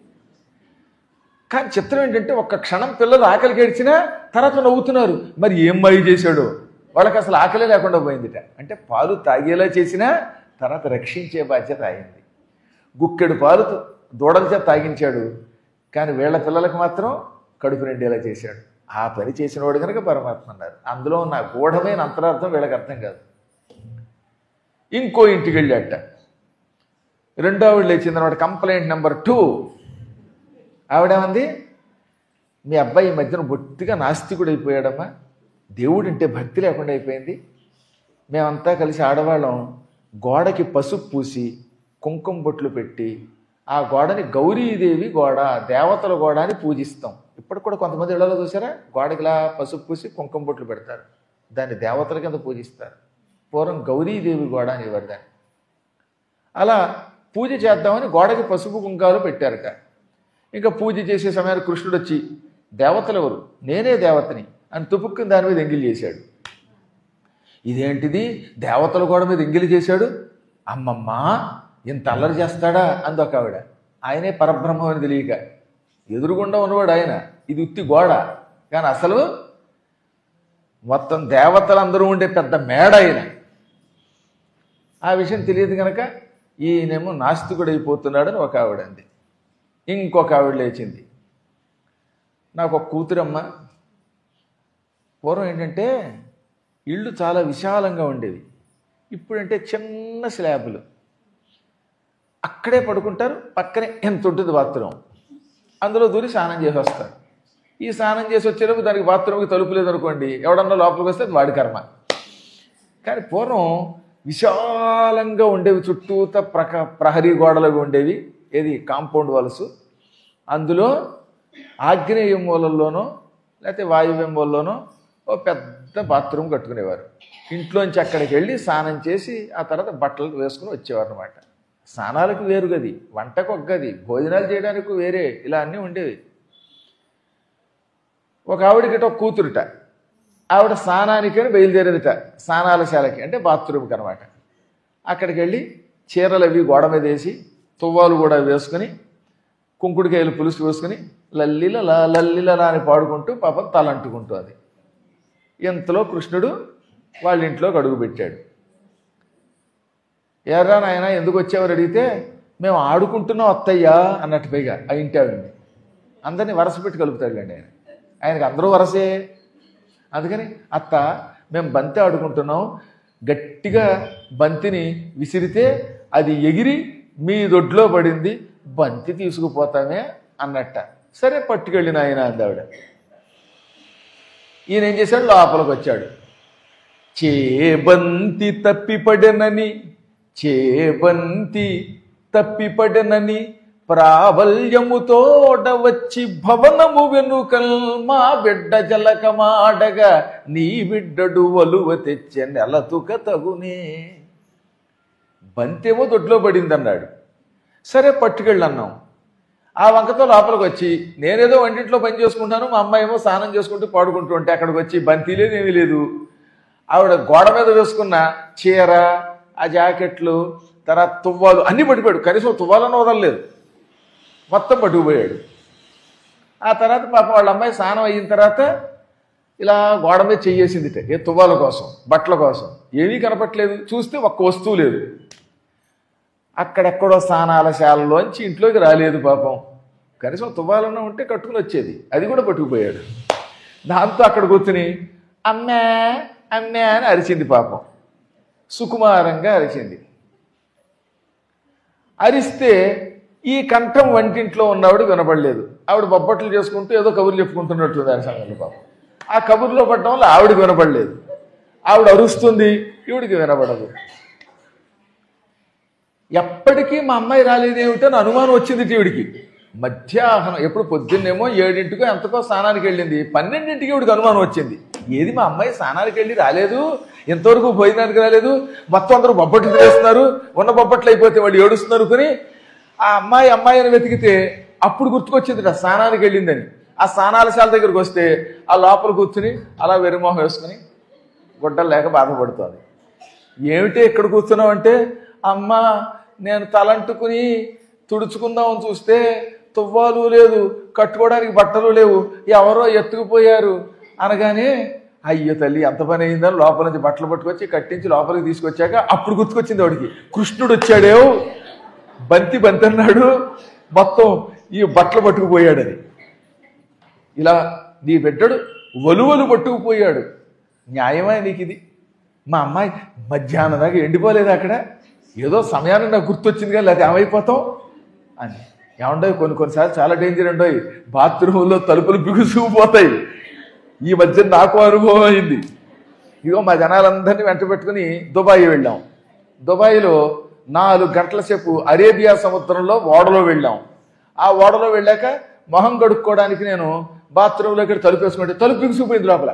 కానీ చిత్రం ఏంటంటే ఒక్క క్షణం పిల్లలు ఆకలికి ఏడ్చినా తర్వాత నవ్వుతున్నారు. మరి ఏం మాయ చేశాడు, వాళ్ళకి అసలు ఆకలే లేకుండా పోయిందిట. అంటే పాలు తాగేలా చేసినా తర్వాత రక్షించే బాధ్యత అయింది. గుక్కెడు పాలు దూడల చేత తాగించాడు, కానీ వీళ్ళ పిల్లలకు మాత్రం కడుపు నిండేలా చేశాడు. ఆ పని చేసిన వాడు కనుక పరమాత్మ అన్నారు. అందులో ఉన్న గూఢమైన అంతరార్థం వీళ్ళకి అర్థం కాదు. ఇంకో ఇంటికి వెళ్ళాట. రెండో ఆవిడ లేచిందన్నమాట. Complaint number two. ఆవిడేమంది, మీ అబ్బాయి ఈ మధ్యన బొత్తిగా నాస్తికుడు అయిపోయాడమ్మా, దేవుడు అంటే భక్తి లేకుండా అయిపోయింది. మేమంతా కలిసి ఆడవాళ్ళం గోడకి పసుపు పూసి కుంకుమ బొట్లు పెట్టి ఆ గోడని గౌరీదేవి గోడ, దేవతల గోడ అని పూజిస్తాం. ఇప్పటికి కూడా కొంతమంది ఇళ్లలో చూసారా, గోడకి ఇలా పసుపు పూసి కుంకుమ బొట్లు పెడతారు, దాన్ని దేవతల కింద పూజిస్తారు. పూర్వం గౌరీదేవి గోడ అనేవారు దాన్ని. అలా పూజ చేద్దామని గోడకి పసుపు కుంకాలు పెట్టారట. ఇంకా పూజ చేసే సమయానికి కృష్ణుడు వచ్చి దేవతలు ఎవరు, నేనే దేవతని అని తుపుక్కుని దాని మీద ఎంగిలి చేశాడు. ఇదేంటిది, దేవతల గోడ మీద ఎంగిలి చేశాడు, అమ్మమ్మ ఇంత అల్లరి చేస్తాడా అంది ఒక ఆవిడ. ఆయనే పరబ్రహ్మం అని తెలియక ఎదురుగుండా ఉన్నవాడు ఆయన, ఇది ఉత్తి గోడ, కానీ అసలు మొత్తం దేవతలందరూ ఉండే పెద్ద మేడ ఆయన. ఆ విషయం తెలియదు కనుక ఈయనేమో నాస్తికుడు అయిపోతున్నాడని ఒక ఆవిడ అంది. ఇంకొక ఆవిడ లేచింది, నాకు ఒక కూతురమ్మ. పూర్వం ఏంటంటే ఇళ్ళు చాలా విశాలంగా ఉండేవి, ఇప్పుడంటే చిన్న స్లాబులు, అక్కడే పడుకుంటారు, పక్కనే ఎంత ఉంటుంది బాత్రూమ్, అందులో దూరి స్నానం చేసి వస్తారు. ఈ స్నానం చేసి వచ్చేటప్పుడు దానికి బాత్రూమ్కి తలుపు లేదనుకోండి, ఎవడన్నా లోపలికి వస్తే అది వాడి కర్మ. కానీ పూర్వం విశాలంగా ఉండేవి, చుట్టూత ప్రక ప్రహరీ గోడలుగా ఉండేవి, ఏది కాంపౌండ్ వాల్స్. అందులో ఆగ్నేయ మూలల్లోనో లేకపోతే వాయువ్య మూలలోనో ఓ పెద్ద బాత్రూమ్ కట్టుకునేవారు. ఇంట్లోంచి అక్కడికి వెళ్ళి స్నానం చేసి ఆ తర్వాత బట్టలు వేసుకుని వచ్చేవారు అనమాట. స్నానాలకు వేరు గది, వంటకు ఒక గది, భోజనాలు చేయడానికి వేరే, ఇలా అన్నీ ఉండేవి. ఒక ఆవిడకిట ఒక కూతురుట, ఆవిడ స్నానానికని బయలుదేరేదిట, స్నానాలశాలకి అంటే బాత్రూమ్కి అనమాట. అక్కడికి వెళ్ళి చీరలు అవి గోడ మీద వేసి తువ్వాలు కూడా వేసుకుని కుంకుడికాయలు పులుసు వేసుకుని లల్లిలలా లల్లిలలా అని పాడుకుంటూ పాపం తలంటుకుంటూ అది. ఇంతలో కృష్ణుడు వాళ్ళ ఇంట్లోకి అడుగు పెట్టాడు. ఎర్రా నాయన ఎందుకు వచ్చావని అడిగితే, మేము ఆడుకుంటున్నాం అత్తయ్యా అన్నట్టు పైగా ఆ ఇంటి ఆవిడండి. అందరినీ వరస పెట్టి కలుపుతాడులేండి ఆయన, ఆయనకి అందరూ వరసే. అందుకని అత్త మేము బంతి ఆడుకుంటున్నాం, గట్టిగా బంతిని విసిరితే అది ఎగిరి మీ దొడ్లో పడింది, బంతి తీసుకుపోతామే అన్నట్ట. సరే పట్టుకెళ్ళిన ఆయన అందావిడ. ఈయన ఏం చేశాడు, లోపలికి వచ్చాడు. చేబంతి తప్పిపడెనని చేబంతి తప్పిపడెనని ప్రాబల్యముతోడ వచ్చి భవనము వెనుకల్ మా బిడ్డ జలకమాడగా నీ బిడ్డడు వలువ తెచ్చే నెలతుక తగునే. బంతేమో దొడ్లో పడిందన్నాడు. సరే పట్టుకెళ్ళన్నాం. ఆ వంకతో లోపలికి వచ్చి నేనేదో వంటింట్లో పని చేసుకుంటాను, మా అమ్మాయి ఏమో స్నానం చేసుకుంటూ పాడుకుంటూ ఉంటే అక్కడికి వచ్చి బంతి లేదు ఏమీ లేదు. ఆవిడ గోడ మీద వేసుకున్న చీర, ఆ జాకెట్లు, తర్వాత తువ్వాలు అన్నీ పట్టుకుపోయాడు. కనీసం తువ్వాలను వదలలేదు, మొత్తం పట్టుకుపోయాడు. ఆ తర్వాత పాప వాళ్ళ అమ్మాయి స్నానం అయిన తర్వాత ఇలా గోడ మీద చెయ్యేసిందిట, ఏ తువ్వాల కోసం, బట్టల కోసం. ఏమీ కనపట్లేదు, చూస్తే ఒక్క వస్తువు లేదు. అక్కడెక్కడో స్నానాల శాలలోంచి ఇంట్లోకి రాలేదు పాపం. కనీసం తువ్వాలన్నా ఉంటే కట్టుకుని వచ్చేది, అది కూడా పట్టుకుపోయాడు. దాంతో అక్కడ కూర్చుని అమ్మే అమ్మే అని అరిచింది పాపం, సుకుమారంగా అరిచింది. అరిస్తే ఈ కంఠం వంటింట్లో ఉన్నవాడు వినపడలేదు. ఆవిడ బొబ్బట్లు చేసుకుంటూ ఏదో కబుర్లు చెప్పుకుంటున్నట్టు దాని సమయంలో పాపం. ఆ కబుర్లో పడడం వల్ల ఆవిడికి వినపడలేదు. ఆవిడ అరుస్తుంది, ఈవిడికి వినపడదు. ఎప్పటికీ మా అమ్మాయి రాలేదేమిటని అనుమానం వచ్చింది ఈవిడికి. మధ్యాహ్నం ఎప్పుడు పొద్దున్నేమో ఏడింటికో ఎంతకో స్నానానికి వెళ్ళింది, పన్నెండింటికి ఈవిడికి అనుమానం వచ్చింది. ఏది మా అమ్మాయి స్నానానికి వెళ్ళి రాలేదు, ఎంతవరకు భోజనానికి రాలేదు, మొత్తం అందరూ బొబ్బట్లు వేస్తున్నారు, ఉన్న బొబ్బట్లు అయిపోతే వాళ్ళు ఏడుస్తున్నారు కొని ఆ అమ్మాయి అమ్మాయి అని వెతికితే అప్పుడు గుర్తుకొచ్చింది స్నానానికి వెళ్ళిందని. ఆ స్నానాల శాల దగ్గరికి వస్తే ఆ లోపల కూర్చుని అలా వెరిమోహం వేసుకుని గుడ్డలు లేక బాధపడుతోంది. ఏమిటి ఇక్కడ కూర్చున్నావు అంటే, అమ్మ నేను తలంటుకుని తుడుచుకుందామని చూస్తే తువ్వాలు లేదు, కట్టుకోవడానికి బట్టలు లేవు, ఎవరో ఎత్తుకుపోయారు అనగానే అయ్యో తల్లి ఎంత పని అయిందని లోపల నుంచి బట్టలు పట్టుకొచ్చి కట్టించి లోపలికి తీసుకొచ్చాక అప్పుడు గుర్తుకొచ్చింది వాడికి, కృష్ణుడు వచ్చాడేవు, బంతి బంతి అన్నాడు, మొత్తం ఈ బట్టలు పట్టుకుపోయాడని. ఇలా నీ బిడ్డడు వలువలు పట్టుకుపోయాడు, న్యాయమే నీకు ఇది? మా అమ్మాయి మధ్యాహ్నం దాకా ఎండిపోలేదు, అక్కడ ఏదో సమయాన్ని నాకు గుర్తొచ్చింది కానీ లేకపోతే ఏమైపోతాం అని. ఏమండవు కొన్ని కొన్నిసార్లు చాలా డేంజర్ ఉండవు, బాత్రూంలో తలుపులు బిగుసుకుపోతాయి. ఈ మధ్య నాకు అనుభవం అయింది. ఇగో మా జనాలందరినీ వెంట పెట్టుకుని దుబాయ్ వెళ్ళాం. దుబాయ్లో నాలుగు గంటల సేపు అరేబియా సముద్రంలో ఓడలో వెళ్ళాం. ఆ ఓడలో వెళ్ళాక మొహం కడుక్కోవడానికి నేను బాత్రూంలోకి తలుపు వేసుకుంటే తలుపు బిగుసుకుపోయింది. లోపల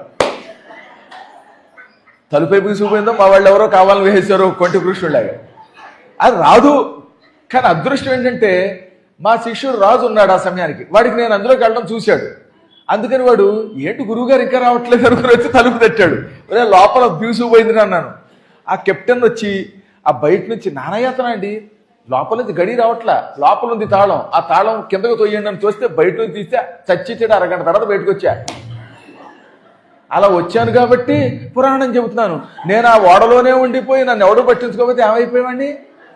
తలుపు బిగుసుకుపోయిందో మా వాళ్ళు ఎవరో కావాలని వేసారో కొంటి కృష్ణుడిలాగా. అది రాదు. కానీ అదృష్టం ఏంటంటే మా శిష్యుడు రాజు ఉన్నాడు ఆ సమయానికి, వాడికి నేను అందులోకి వెళ్ళడం చూశాడు. అందుకని వాడు ఏంటి గురువుగారు ఇంకా రావట్లేదు అనుకుని వచ్చి తలుపు తట్టాడు. లోపల బిగుసుకుపోయింది అన్నాను. ఆ కెప్టెన్ వచ్చి ఆ బయట నుంచి నానాయాతన అండి, లోపల నుంచి గడి రావట్లా, లోపల ఉంది తాళం, ఆ తాళం కిందకు తొయ్యండి అని చూస్తే బయట నుంచి తీస్తే చచ్చిచ్చాడు. అరగంట తర్వాత బయటకు వచ్చా. అలా వచ్చాను కాబట్టి పురాణం చెబుతున్నాను. నేను ఆ ఓడలోనే ఉండిపోయి నన్ను ఎవడో పట్టించుకోకపోతే ఏమైపోయామండి?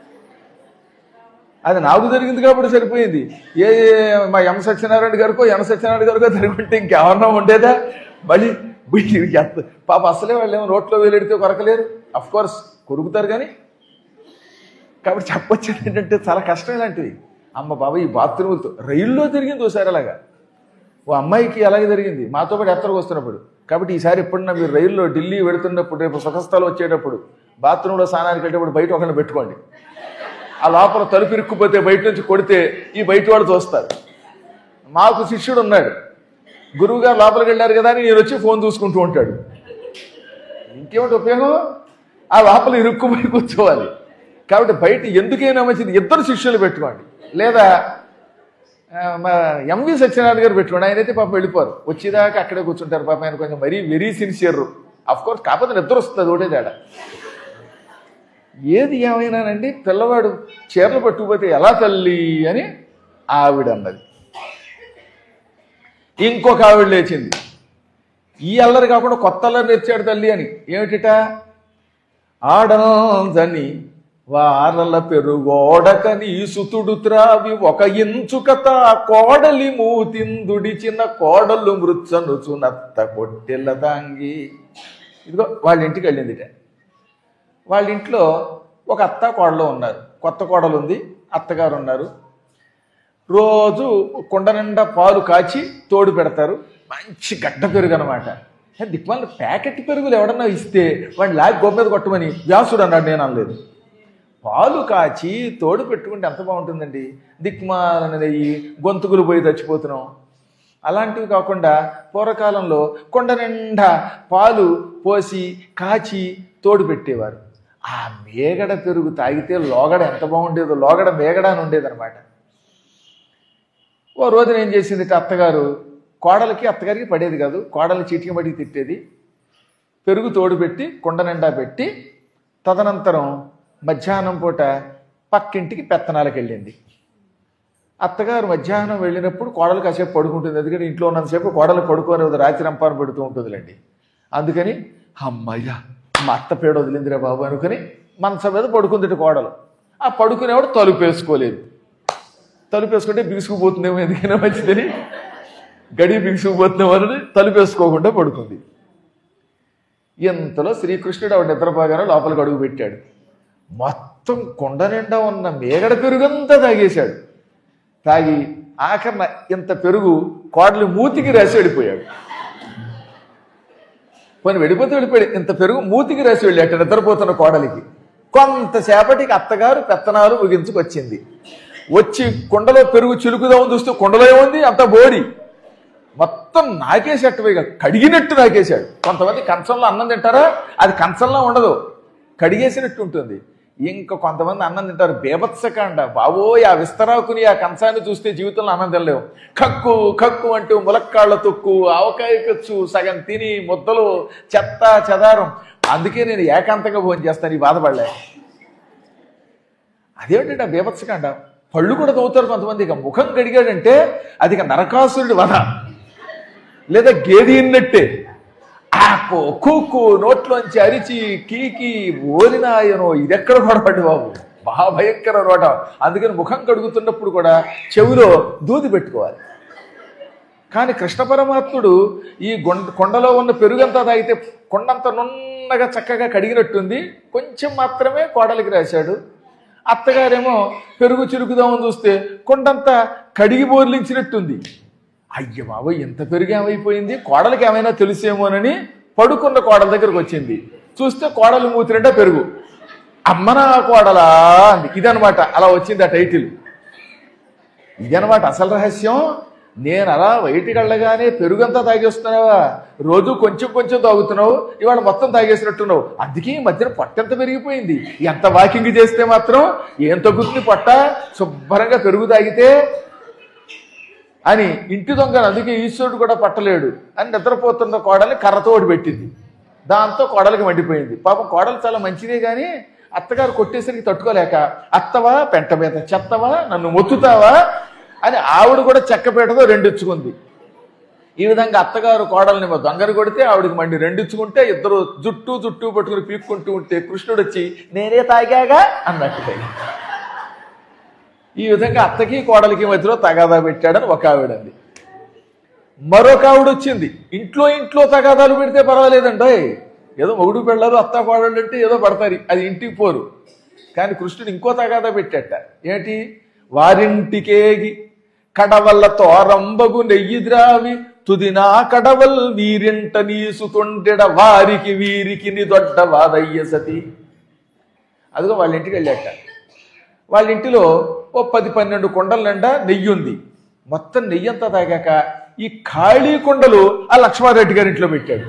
అది నాకు జరిగింది కాబట్టి సరిపోయింది. ఏ మా ఎం సత్యనారాయణ గారికో ఎం సత్యనారాయణ గారికో జరుగుంటే ఇంకెవరన్నా ఉండేదా? మళ్ళీ పాప అసలే వాళ్ళు ఏమో నోట్లో వేలెడితే కొరకలేరు, అఫ్ కోర్స్ కొరుకుతారు కానీ. కాబట్టి చెప్పొచ్చేది ఏంటంటే చాలా కష్టం ఇలాంటివి. అమ్మ బాబా ఈ బాత్రూములతో రైల్లో జరిగింది ఓసారి అలాగా. ఓ అమ్మాయికి అలాగే జరిగింది మాతో పాటు ఎత్తరకు వస్తున్నప్పుడు. కాబట్టి ఈసారి ఎప్పుడన్నా మీరు రైల్లో ఢిల్లీ వెళుతున్నప్పుడు, రేపు సుఖస్థలం వచ్చేటప్పుడు బాత్రూంలో స్నానానికి వెళ్ళేటప్పుడు బయట ఒకరిని పెట్టుకోండి. ఆ లోపల తలుపు ఇరుక్కుపోతే బయట నుంచి కొడితే ఈ బయట వాళ్ళు చూస్తారు. మాకు శిష్యుడు ఉన్నాడు, గురువు గారు లోపలికి వెళ్ళారు కదా అని నేను వచ్చి ఫోన్ చూసుకుంటూ ఉంటాడు. ఇంకేమిటి ఉపయోగం? ఆ లోపల ఇరుక్కుపోయి కూర్చోవాలి. కాబట్టి బయట ఎందుకైనా మంచిది ఇద్దరు శిష్యులు పెట్టుకోండి, లేదా మా ఎంవి సత్యనారాయణ గారు పెట్టుకోండి. ఆయన అయితే పాపం వెళ్ళిపోరు, వచ్చేదాకా అక్కడే కూర్చుంటారు. పాపం ఆయన కొంచెం మరీ వెరీ సిన్సియర్. అఫ్ కోర్స్ కాకపోతే నిద్ర వస్తుంది, ఒకటే తేడా. ఏది ఏమైనానండి, పిల్లవాడు చీరలు పట్టుకుపోతే ఎలా తల్లి అని ఆవిడ అన్నది. ఇంకొక ఆవిడ లేచింది, ఈ అల్లరి కాకుండా కొత్త అల్లరి నేర్చాడు తల్లి అని. ఏమిటిట? ఆడందని వారల పెరుగోడకని సుతుడు త్రావి ఒక ఇంచుకత కోడలి మూతిందుడిచిన కోడలు మృత్సనుచు నత్త కొట్టెల దాంగి. ఇదిగో వాళ్ళ ఇంటికి వెళ్ళిందిట. వాళ్ళ ఇంట్లో ఒక అత్త కోడలు ఉన్నారు. కొత్త కోడలు ఉంది, అత్తగారు ఉన్నారు. రోజు కుండ నిండా పాలు కాచి తోడు పెడతారు. మంచి గడ్డ పెరుగు అనమాట. దిక్మాల ప్యాకెట్ పెరుగులు ఎవడన్నా ఇస్తే వాడిని లాగి గొప్ప మీద కొట్టమని వ్యాసుడు అన్నాడు, నేను అనలేదు. పాలు కాచి తోడు పెట్టుకుంటే ఎంత బాగుంటుందండి. దిక్మాలని నెయ్యి, గొంతుకులు పోయి చచ్చిపోతున్నాం. అలాంటివి కాకుండా పూర్వకాలంలో కొండ నిండా పాలు పోసి కాచి తోడు పెట్టేవారు. ఆ మేగడ పెరుగు తాగితే లోగడ ఎంత బాగుండేదో, లోగడ మేగడ అని ఉండేదన్నమాట. ఓ రోజున ఏం చేసింది అత్తగారు, కోడలికి అత్తగారికి పడేది కాదు, కోడలు చీటికి మడికి తిట్టేది. పెరుగు తోడు పెట్టి కుండ నిండా పెట్టి తదనంతరం మధ్యాహ్నం పూట పక్కింటికి పెత్తనాలకు వెళ్ళింది. అత్తగారు మధ్యాహ్నం వెళ్ళినప్పుడు కోడలు కాసేపు పడుకుంటుంది. ఎందుకంటే ఇంట్లో ఉన్నంతసేపు కోడలు పడుకోని రాత్రి రంపాను పెడుతూ ఉంటుందిలేండి. అందుకని అమ్మయ్య మా అత్త పేడ వదిలిందిరా బాబు అనుకుని మంచం మీద పడుకుంది కోడలు. ఆ పడుకునేవాడు తలుపు వేసుకోలేదు. తలుపు వేసుకుంటే బిగుసుకుపోతుందేమో, ఎందుకైనా మంచిదని గడి బిగుసుకుపోతున్న తలుపు వేసుకోకుండా పడుకుంది. ఇంతలో శ్రీకృష్ణుడు ఆవిడ నిద్రపోగానే లోపలికి అడుగు పెట్టాడు. మొత్తం కొండ నిండా ఉన్న మేగడ పెరుగంతా తాగేశాడు. తాగి ఆఖరణ ఇంత పెరుగు కోడలి మూతికి రాసి వెళ్ళిపోయాడు. పోనీ వెళ్ళిపోతే వెళ్ళిపోయాడు. ఇంత పెరుగు మూతికి రాసి వెళ్ళాట నిద్రపోతున్న కోడలికి. కొంతసేపటికి అత్తగారు పెత్తనాలు ముగించుకొచ్చింది. వచ్చి కుండలో పెరుగు చిలుకుదామని చూస్తే కుండలో ఏముంది, అంత బోడి మొత్తం నాకేసేట్టుగా కడిగినట్టు నాకేశాడు. కొంతమంది కంచంలో అన్నం తింటారా, అది కంచంలో ఉండదు, కడిగేసినట్టు ఉంటుంది. ఇంకా కొంతమంది అన్నం తింటారు బేభత్సకాండ. బాబోయ్, ఆ విస్తరాకుని ఆ కంచాన్ని చూస్తే జీవితంలో అన్నం తినలేవు. కక్కు కక్కు అంటూ ములక్కాళ్ళ తొక్కు, ఆవకాయ కచ్చు సగం తిని ముద్దలు చెత్త చెదారం. అందుకే నేను ఏకాంతంగా భోజనం చేస్తాను, ఈ బాధపడలే. అదేమిటంటే ఆ బేభత్సకాండ. పళ్ళు కూడా తవ్వుతారు కొంతమంది. ఇక ముఖం కడిగాడంటే అది ఇక నరకాసురుడి వధ, లేదా గేది ఇన్నట్టే. ఆకు కూకు నోట్లోంచి అరిచి కీకి ఓరినాయనో, ఇదెక్కడ పడబడి బాబు, మహా భయంకర రోట. అందుకని ముఖం కడుగుతున్నప్పుడు కూడా చెవిలో దూది పెట్టుకోవాలి. కానీ కృష్ణ పరమాత్ముడు ఈ కొండ కొండలో ఉన్న పెరుగంతా తాగితే కొండంత నున్నగా చక్కగా కడిగినట్టుంది. కొంచెం మాత్రమే కోడలికి రాశాడు. అత్తగారేమో పెరుగు చిరుకుదామని చూస్తే కొండంతా కడిగి బోర్లించినట్టుంది. అయ్య బాబు, ఎంత పెరుగు ఏమైపోయింది, కోడలికి ఏమైనా తెలిసేమోనని పడుకున్న కోడల దగ్గరకు వచ్చింది. చూస్తే కోడలు మూతిరంటే పెరుగు. అమ్మనా కోడలా అంది. ఇదనమాట, అలా వచ్చింది ఆ టైటిల్. ఇదనమాట అసలు రహస్యం. నేను అలా బయటికి వెళ్ళగానే పెరుగంతా తాగేస్తున్నావా, రోజు కొంచెం కొంచెం తాగుతున్నావు, ఇవాళ మొత్తం తాగేసినట్టున్నావు. అందుకే ఈ మధ్యన పొట్ట ఎంత పెరిగిపోయింది. ఎంత వాకింగ్ చేస్తే మాత్రం ఏం తగ్గుతుంది పొట్ట, శుభ్రంగా పెరుగు తాగితే అని ఇంటి దొంగను అందుకే ఈశ్వరుడు కూడా పట్టలేడు అని నిద్రపోతున్న కోడల్ని కర్రతోటి పెట్టింది. దాంతో కోడలికి మండిపోయింది. పాపం కోడలు చాలా మంచిదే కానీ అత్తగారు కొట్టేసరికి తట్టుకోలేక, అత్తవా పెంట మీద చెత్తవా, నన్ను మొత్తుతావా అని ఆవిడ కూడా చెక్కపేటతో రెండిచ్చుకుంది. ఈ విధంగా అత్తగారు కోడల్ని దొంగరు కొడితే ఆవిడకి మండి రెండిచ్చుకుంటే ఇద్దరు జుట్టు జుట్టు పట్టుకుని పీక్కుంటూ ఉంటే కృష్ణుడు వచ్చి నేనే తాగాగా అన్నట్టు. ఈ విధంగా అత్తకి కోడలికి మధ్యలో తగాదా పెట్టాడని ఒక ఆవిడంది. మరొక ఆవిడ వచ్చింది. ఇంట్లో ఇంట్లో తగాదాలు పెడితే పర్వాలేదండి, ఏదో మొగుడు పెళ్ళారు అత్త కోడళ్ళు అంటే ఏదో పడతారు, అది ఇంటికి పోరు. కానీ కృష్ణుడు ఇంకో తగాదా పెట్టాట. ఏంటి, వారింటికేగి కడవల్ల తోరంబగు నెయ్యి ద్రావి తుదినా కడవల్ వీరింట నీసు తొండెడ వారికి వీరికి ని దొడ్డ వాదయ్య సతి. అదిగో వాళ్ళ ఇంటికి వెళ్ళాట. వాళ్ళ ఇంటిలో ఓ పది పన్నెండు కుండల నిండా నెయ్యి ఉంది. మొత్తం నెయ్యి అంతా తాగాక ఈ ఖాళీ కుండలు ఆ లక్ష్మారెడ్డి గారి ఇంట్లో పెట్టాడు.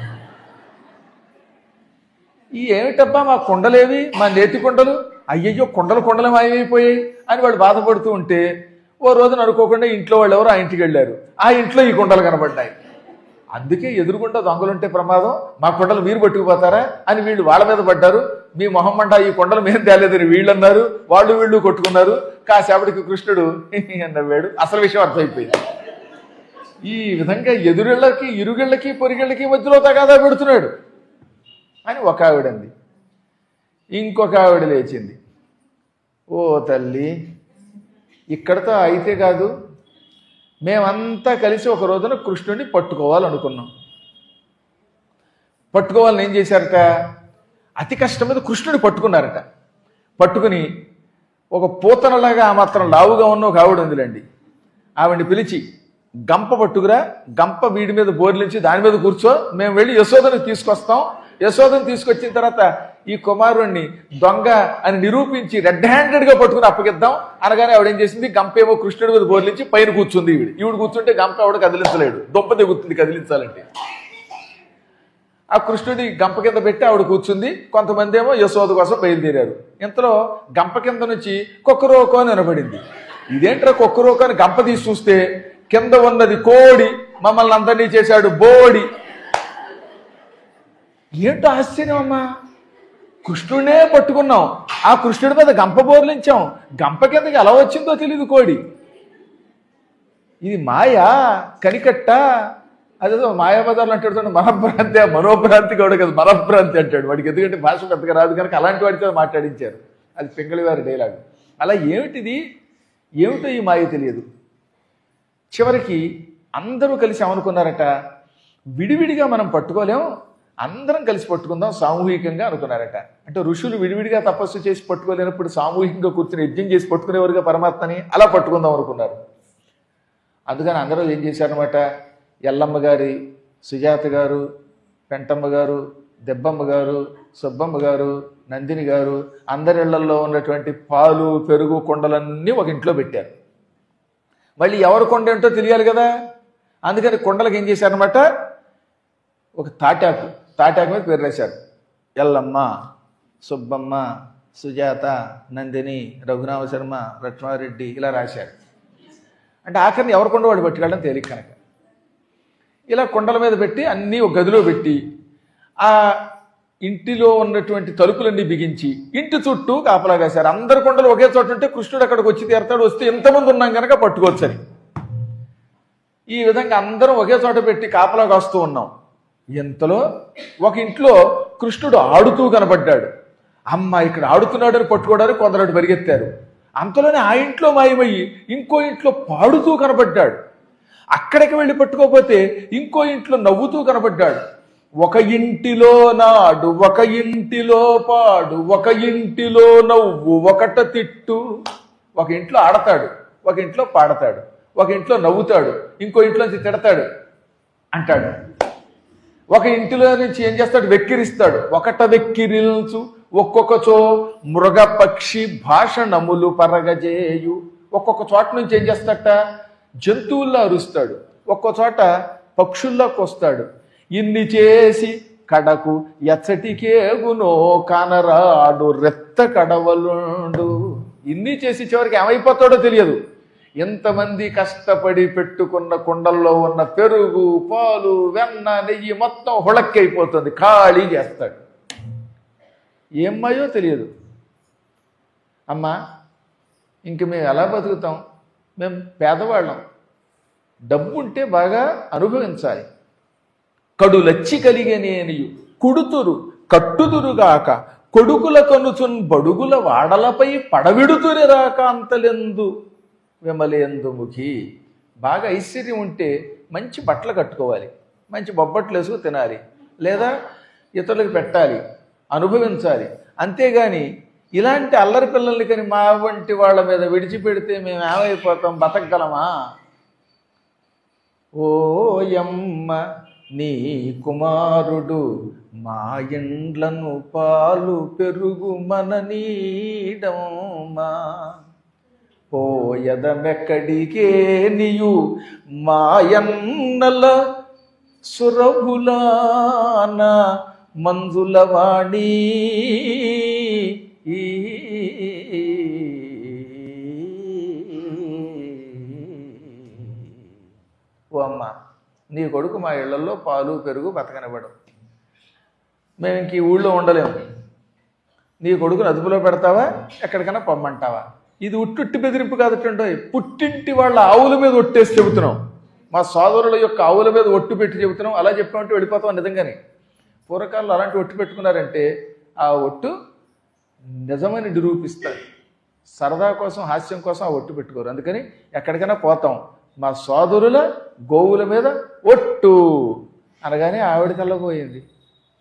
ఈ ఏమిటబ్బా మా కుండలేవి, మా నేతి కుండలు, అయ్యయ్యో కుండలు కుండలు మాయమైపోయాయి అని వాళ్ళు బాధపడుతూ ఉంటే ఓ రోజున అనుకోకుండా ఇంట్లో వాళ్ళు ఎవరు ఆ ఇంటికి వెళ్ళారు. ఆ ఇంట్లో ఈ కుండలు కనబడ్డాయి. అందుకే ఎదురుగుండా దొంగలుంటే ప్రమాదం, మా కుండలు మీరు పట్టుకుపోతారా అని వీళ్ళు వాళ్ళ మీద పడ్డారు. మీ మొహమ్మంట ఈ కొండలు మేము తేలేదని వీళ్ళు అన్నారు. వాళ్ళు వీళ్ళు కొట్టుకున్నారు. కాసేపటికి కృష్ణుడు అన్నవాడు. అసలు విషయం అర్థమైపోయింది. ఈ విధంగా ఎదురిళ్ళకి ఇరుగిళ్ళకి పొరిగిళ్ళకి మధ్యలో తగాదా పెడుతున్నాడు అని ఒక ఆవిడంది. ఇంకొక ఆవిడ లేచింది. ఓ తల్లి, ఇక్కడతో అయితే కాదు, మేమంతా కలిసి ఒక రోజున కృష్ణుడిని పట్టుకోవాలనుకున్నాం. పట్టుకోవాలని ఏం చేశారట, అతి కష్టం మీద కృష్ణుడి పట్టుకున్నారట. పట్టుకుని ఒక పూతనలాగా ఆ మాత్రం లావుగా ఉన్న ఒక ఆవిడ ఉందిలేండి, ఆవిడ్ని పిలిచి గంప పట్టుకురా, గంప వీడి మీద బోర్లించి దాని మీద కూర్చో, మేము వెళ్ళి యశోదను తీసుకొస్తాం, యశోదను తీసుకొచ్చిన తర్వాత ఈ కుమారుణ్ణి దొంగ అని నిరూపించి రెడ్ హ్యాండెడ్ గా పట్టుకుని అప్పగిద్దాం అనగానే ఆవిడ ఏం చేసింది, గంప ఏమో కృష్ణుడి మీద బోర్లించి పైన కూర్చుంది. ఈవిడ ఈవిడ కూర్చుంటే గంప ఆవిడ కదిలించలేడు, దొంప దిగుతుంది కదిలించాలంటే. ఆ కృష్ణుడి గంప కింద పెట్టి ఆవిడ కూర్చుంది, కొంతమంది ఏమో యశోద కోసం బయలుదేరారు. ఇంతలో గంప కింద నుంచి కొక్కరోకో అని వినబడింది. ఇదేంట్రా కొక్కరోకో అని గంప తీసి చూస్తే కింద ఉన్నది కోడి, మమ్మల్ని అందరినీ చేశాడు బోడి. ఏంటో ఆశ్చర్యం అమ్మా, కృష్ణుడినే పట్టుకున్నాం, ఆ కృష్ణుడి మీద గంప బోర్లించాం, గంప కిందకి ఎలా వచ్చిందో తెలియదు కోడి. ఇది మాయా కనికట్ట, అదేదో మాయాబజార్లు అంటాడు మనభ్రాంతి, మనోభ్రాంతి కూడా కదా మనభ్రాంతి అంటాడు వాడికి, ఎందుకంటే భాష పెద్దగా రాదు కనుక అలాంటి వాడితో మాట్లాడించారు. అది పింగళి వారి డైలాగ్. అలా ఏమిటిది, ఏమిటో ఈ మాయ తెలియదు. చివరికి అందరూ కలిసి ఏమనుకున్నారట, విడివిడిగా మనం పట్టుకోలేం, అందరం కలిసి పట్టుకుందాం సామూహికంగా అనుకున్నారట. అంటే ఋషులు విడివిడిగా తపస్సు చేసి పట్టుకోలేనప్పుడు సామూహికంగా కూర్చుని యజ్ఞం చేసి పట్టుకునేవారుగా పరమాత్మని, అలా పట్టుకుందాం అనుకున్నారు. అందుకని అందరూ ఏం చేశారనమాట, ఎల్లమ్మ గారి, సుజాత గారు, పెంటమ్మ గారు, దెబ్బమ్మ గారు, సుబ్బమ్మ గారు, నందిని గారు అందరి ఇళ్లలో ఉన్నటువంటి పాలు పెరుగు కుండలన్నీ ఒక ఇంట్లో పెట్టారు. మళ్ళీ ఎవరు కొండ ఏంటో తెలియాలి కదా, అందుకని కొండలకు ఏం చేశారనమాట, ఒక తాటాకు తాటాకు మీద పేరు రాశారు. ఎల్లమ్మ, సుబ్బమ్మ, సుజాత, నందిని, రఘురామ శర్మ, లక్ష్మారెడ్డి ఇలా రాశారు. అంటే ఆఖరిని ఎవరు కొండ వాడు పట్టుకెళ్ళడం తేలిక కనుక ఇలా కొండల మీద పెట్టి అన్నీ ఒక గదిలో పెట్టి ఆ ఇంటిలో ఉన్నటువంటి తలుపులన్నీ బిగించి ఇంటి చుట్టూ కాపలా కాశారు. అందరి కొండలు ఒకే చోట ఉంటే కృష్ణుడు అక్కడికి వచ్చి తీరతాడు, వస్తే ఎంతమంది ఉన్నాం కనుక పట్టుకోవచ్చని. ఈ విధంగా అందరం ఒకే చోట పెట్టి కాపలా కాస్తూ ఉన్నాం. ఎంతలో ఒక ఇంట్లో కృష్ణుడు ఆడుతూ కనబడ్డాడు. అమ్మ ఇక్కడ ఆడుతున్నాడని పట్టుకోవడానికి కొందరు పరిగెత్తారు. అంతలోనే ఆ ఇంట్లో మాయమయ్యి ఇంకో ఇంట్లో పాడుతూ కనబడ్డాడు. అక్కడికి వెళ్ళి పట్టుకోపోతే ఇంకో ఇంట్లో నవ్వుతూ కనబడ్డాడు. ఒక ఇంటిలో నాడు, ఒక ఇంటిలో పాడు, ఒక ఇంటిలో నవ్వు, ఒకట తిట్టు. ఒక ఇంట్లో ఆడతాడు, ఒక ఇంట్లో పాడతాడు, ఒక ఇంట్లో నవ్వుతాడు, ఇంకో ఇంట్లో నుంచి తిడతాడు అంటాడు. ఒక ఇంటిలో నుంచి ఏం చేస్తాడు, వెక్కిరిస్తాడు. ఒకట వెక్కిరిల్చు ఒక్కొక్కచో మృగ పక్షి భాషణములు పరగజేయు. ఒక్కొక్క చోట నుంచి ఏం చేస్తాడట, జంతువుల్లో అరుస్తాడు, ఒక్కో చోట పక్షుల్లోకి వస్తాడు. ఇన్ని చేసి కడకు ఎచ్చటికేగునో కానరాడు రెత్త కడవలుండు. ఇన్ని చేసి చివరికి ఏమైపోతాడో తెలియదు. ఎంతమంది కష్టపడి పెట్టుకున్న కుండల్లో ఉన్న పెరుగు, పాలు, వెన్న, నెయ్యి మొత్తం హుళక్కైపోతుంది, ఖాళీ చేస్తాడు. ఏమ్మాయో తెలియదు. అమ్మా ఇంక మేము ఎలా బతుకుతాం, మేము పేదవాళ్ళం, డబ్బు ఉంటే బాగా అనుభవించాలి. కడులచ్చి కలిగనేనియు కుడుతురు కట్టుదురుగాక కొడుకుల కనుచున్ బడుగుల వాడలపై పడవిడుతురి రాక అంతలెందు విమలేందు ముఖి. బాగా ఐశ్వర్యం ఉంటే మంచి బట్టలు కట్టుకోవాలి, మంచి బొబ్బట్లు వేసుకు తినాలి, లేదా ఇతరులకు పెట్టాలి, అనుభవించాలి. అంతేగాని ఇలాంటి అల్లరి పిల్లల్ని కానీ మా వంటి వాళ్ళ మీద విడిచిపెడితే మేము ఏమైపోతాం, బతకగలమా? ఓయమ్మ నీ కుమారుడు మా ఇండ్లను పాలు పెరుగు మన నీడమ్మా, పోయదమెక్కడికే నీయు మాయన్నల సురభులాన మంజులవాణి. ఓ అమ్మ నీ కొడుకు మా ఇళ్లలో పాలు పెరుగు బతకనివ్వడం, మేము ఇంక ఈ ఊళ్ళో ఉండలేము, నీ కొడుకుని అదుపులో పెడతావా, ఎక్కడికైనా పొమ్మంటావా? ఇది ఉట్టుట్టి బెదిరింపు కాదటండో, పుట్టింటి వాళ్ళ ఆవుల మీద ఒట్టేసి చెబుతున్నాం, మా సోదరుల యొక్క ఆవుల మీద ఒట్టు పెట్టి చెబుతున్నాం. అలా చెప్పామంటే వెళ్ళిపోతాం. నిజంగానే పూర్వకాలంలో అలాంటి ఒట్టు పెట్టుకున్నారంటే ఆ ఒట్టు నిజమని నిరూపిస్తారు. సరదా కోసం, హాస్యం కోసం ఆ ఒట్టు పెట్టుకోరు. అందుకని ఎక్కడికైనా పోతాం, మా సోదరుల గోవుల మీద ఒట్టు అనగానే ఆవిడ కళ్ళ పోయింది.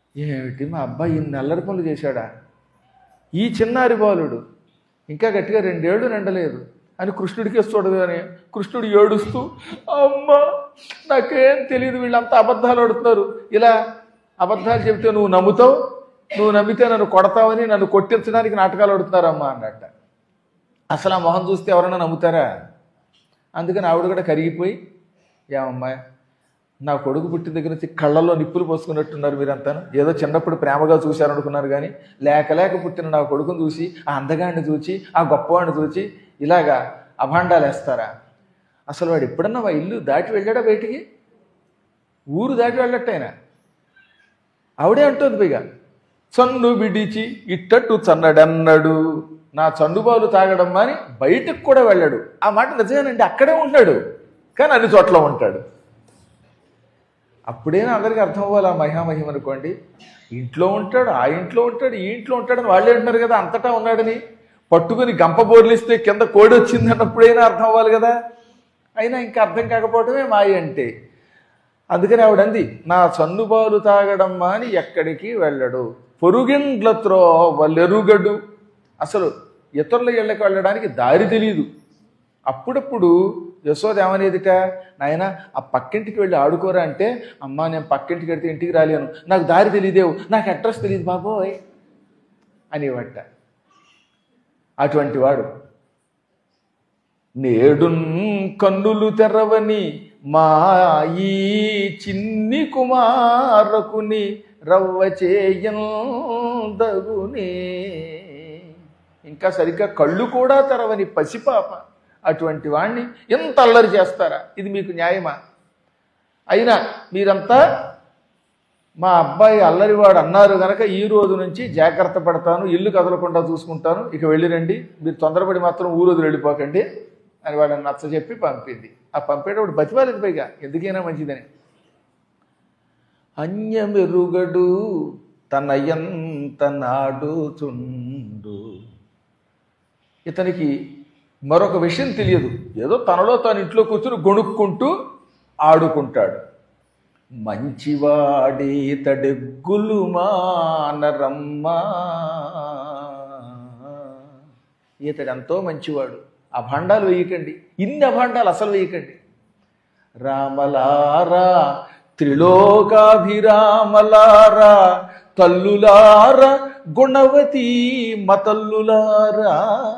ఏమిటి మా అబ్బాయి ఇన్ని అల్లరి పనులు చేశాడా, ఈ చిన్నారి బాలుడు ఇంకా గట్టిగా రెండేళ్లు నిండలేదు అని కృష్ణుడికి చూడగానే కృష్ణుడు ఏడుస్తూ, అమ్మ నాకేం తెలియదు, వీళ్ళంతా అబద్ధాలు ఆడుతున్నారు, ఇలా అబద్ధాలు చెబితే నువ్వు నమ్ముతావు, నువ్వు నమ్మితే నన్ను కొడతావని నన్ను కొట్టించడానికి నాటకాలు ఆడుతున్నారమ్మా అన్నట్ట. అసలు ఆ మొహం చూస్తే ఎవరైనా నమ్ముతారా? అందుకని ఆవిడ కూడా కరిగిపోయి, ఏమమ్మా నా కొడుకు పుట్టిన దగ్గర నుంచి కళ్ళల్లో నిప్పులు పోసుకున్నట్టున్నారు మీరంతాను, ఏదో చిన్నప్పుడు ప్రేమగా చూశారనుకున్నారు కానీ లేక లేక పుట్టిన నా కొడుకుని చూసి, ఆ అందగాడిని చూసి, ఆ గొప్పవాడిని చూసి ఇలాగా అభాండాలు వేస్తారా? అసలు వాడు ఎప్పుడన్నా వా ఇల్లు దాటి వెళ్ళాడా బయటికి? ఊరు దాటి వెళ్ళట్టయినా. ఆవిడే అంటుంది పైగా, చన్ను బిడిచి ఇట్టట్టు చన్నడన్నాడు, నా చన్నుబాలు తాగడం అని బయటకు కూడా వెళ్ళాడు. ఆ మాట నిజమేనండి, అక్కడే ఉంటాడు కానీ అన్ని చోట్ల ఉంటాడు. అప్పుడైనా అందరికీ అర్థం అవ్వాలి ఆ మహిమహిమ అనుకోండి. ఇంట్లో ఉంటాడు, ఆ ఇంట్లో ఉంటాడు, ఈ ఇంట్లో ఉంటాడని వాళ్ళే అంటున్నారు కదా అంతటా ఉన్నాడని. పట్టుకుని గంప బోర్లిస్తే కింద కోడి వచ్చింది అన్నప్పుడైనా అర్థం అవ్వాలి కదా. అయినా ఇంకా అర్థం కాకపోవటమే మాయ అంటే. అందుకని ఆవిడంది, నా చన్నుబాలు తాగడం అని ఎక్కడికి వెళ్ళడు, పొరుగిండ్లత్రో వాళ్ళెరుగడు. అసలు ఇతరుల ఇళ్ళకి వెళ్ళడానికి దారి తెలియదు. అప్పుడప్పుడు యశోద ఏమనేదిట, నాయన ఆ పక్కింటికి వెళ్ళి ఆడుకోరా అంటే, అమ్మా నేను పక్కింటికి వెళ్తే ఇంటికి రాలేను, నాకు దారి తెలియదేవు, నాకు అడ్రస్ తెలియదు బాబోయ్ అనేవట. అటువంటి వాడు నేడు కన్నులు తెరవని మా ఈ చిన్ని కుమారకుని రవ్వ చేయదగునే. ఇంకా సరిగ్గా కళ్ళు కూడా తెరవని పసిపాప అటువంటి వాణ్ణి ఎంత అల్లరి చేస్తారా? ఇది మీకు న్యాయమా? అయినా మీరంతా మా అబ్బాయి అల్లరివాడు అన్నారు కనుక ఈ రోజు నుంచి జాగ్రత్త పడతాను, ఇల్లు కదలకుండా చూసుకుంటాను, ఇక వెళ్ళిరండి, మీరు తొందరపడి మాత్రం ఊరోజు వెళ్ళిపోకండి అని వాడిని నచ్చ చెప్పి పంపింది. ఆ పంపేటప్పుడు బతిమాలేదు పైగా, ఎందుకైనా మంచిదని. అన్యమెరుగడు తనయంత నాడుచుండు. ఇతనికి మరొక విషయం తెలియదు, ఏదో తనలో తాను ఇంట్లో కూర్చుని గొణుక్కుంటూ ఆడుకుంటాడు. మంచివాడి తడెగ్గులు మానరమ్మా, ఇతడు ఎంతో మంచివాడు, అభాండాలు వేయకండి, ఇన్ని అభాండాలు అసలు వేయకండి. రామలారా త్రిలోకాభిరామలారా తల్లులారా గుణవతి మతల్లులారా.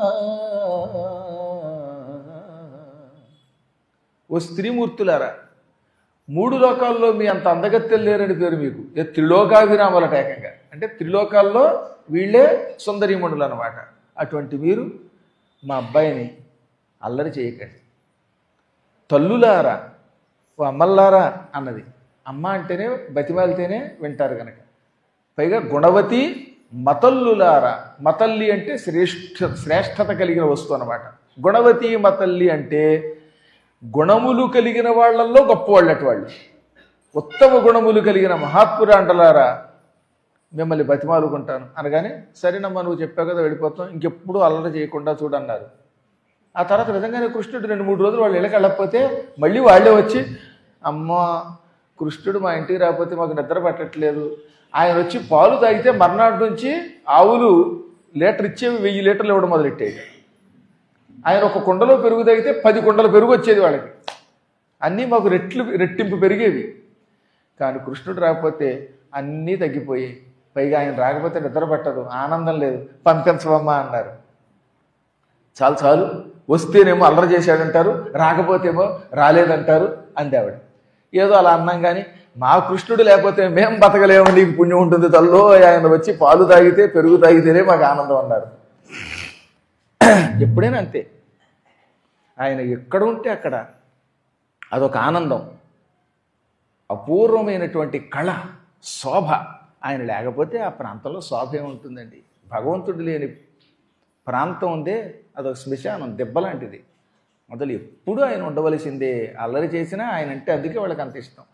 ఓ స్త్రీమూర్తులారా, మూడు లోకాల్లో మీ అంత అందగత్తెలు లేరని పేరు మీకు. త్రిలోకాభిరామలట ఏకంగా, అంటే త్రిలోకాల్లో వీళ్ళే సుందరీమణులు అన్నమాట. అటువంటి మీరు మా అబ్బాయిని అల్లరి చేయకండి. తల్లులారా, ఓ అమ్మల్లారా అన్నది. అమ్మ అంటేనే బతిమాలితేనే వింటారు కనుక. పైగా గుణవతి మతల్లులారా, మతల్లి అంటే శ్రేష్ఠ శ్రేష్టత కలిగిన వస్తువు అన్నమాట. గుణవతి మతల్లి అంటే గుణములు కలిగిన వాళ్ళల్లో గొప్పవాళ్ళటి వాళ్ళు, ఉత్తమ గుణములు కలిగిన మహాత్మురాంటలారా మిమ్మల్ని బతిమాలుకుంటాను అనగానే, సరేనమ్మా నువ్వు చెప్పావు కదా వెళ్ళిపోతాం, ఇంకెప్పుడు అల్లరి చేయకుండా చూడన్నారు. ఆ తర్వాత నిజంగానే కృష్ణుడు రెండు మూడు రోజులు వాళ్ళు ఇళ్ళకి వెళ్ళకపోతే మళ్ళీ వాళ్ళే వచ్చి, అమ్మ కృష్ణుడు మా ఇంటికి రాకపోతే మాకు నిద్ర పట్టట్లేదు, ఆయన వచ్చి పాలు తాగితే మర్నాడు నుంచి ఆవులు లీటర్ ఇచ్చేవి వెయ్యి లీటర్లు ఇవ్వడం మొదలెట్టాయి. ఆయన ఒక కుండలో పెరుగు తాగితే పది కుండల పెరుగు వచ్చేది వాళ్ళకి, అన్నీ మాకు రెట్లు రెట్టింపు పెరిగేవి. కానీ కృష్ణుడు రాకపోతే అన్నీ తగ్గిపోయాయి. పైగా ఆయన రాకపోతే నిద్ర పట్టదు, ఆనందం లేదు, పంపించవమ్మా అన్నారు. చాలు చాలు, వస్తేనేమో అల్లరి చేశాడంటారు, రాకపోతేమో రాలేదంటారు అంది ఆవిడ. ఏదో అలా అన్నాం కానీ మా కృష్ణుడు లేకపోతే మేం బతకలేము, నీకు పుణ్యం ఉంటుంది తల్లో, ఆయన వచ్చి పాలు తాగితే పెరుగు తాగితేనే మాకు ఆనందం అన్నారు. ఎప్పుడైనా అంతే, ఆయన ఎక్కడ ఉంటే అక్కడ అదొక ఆనందం, అపూర్వమైనటువంటి కళ, శోభ. ఆయన లేకపోతే ఆ ప్రాంతంలో శోభ ఏముంటుందండి? భగవంతుడు లేని ప్రాంతం ఉందే అదొక శ్మశానం, దెబ్బలాంటిది. మొదలు ఎప్పుడు ఆయన ఉండవలసిందే, అల్లరి చేసినా ఆయన అంటే అందుకే వాళ్ళకి అంత ఇష్టం.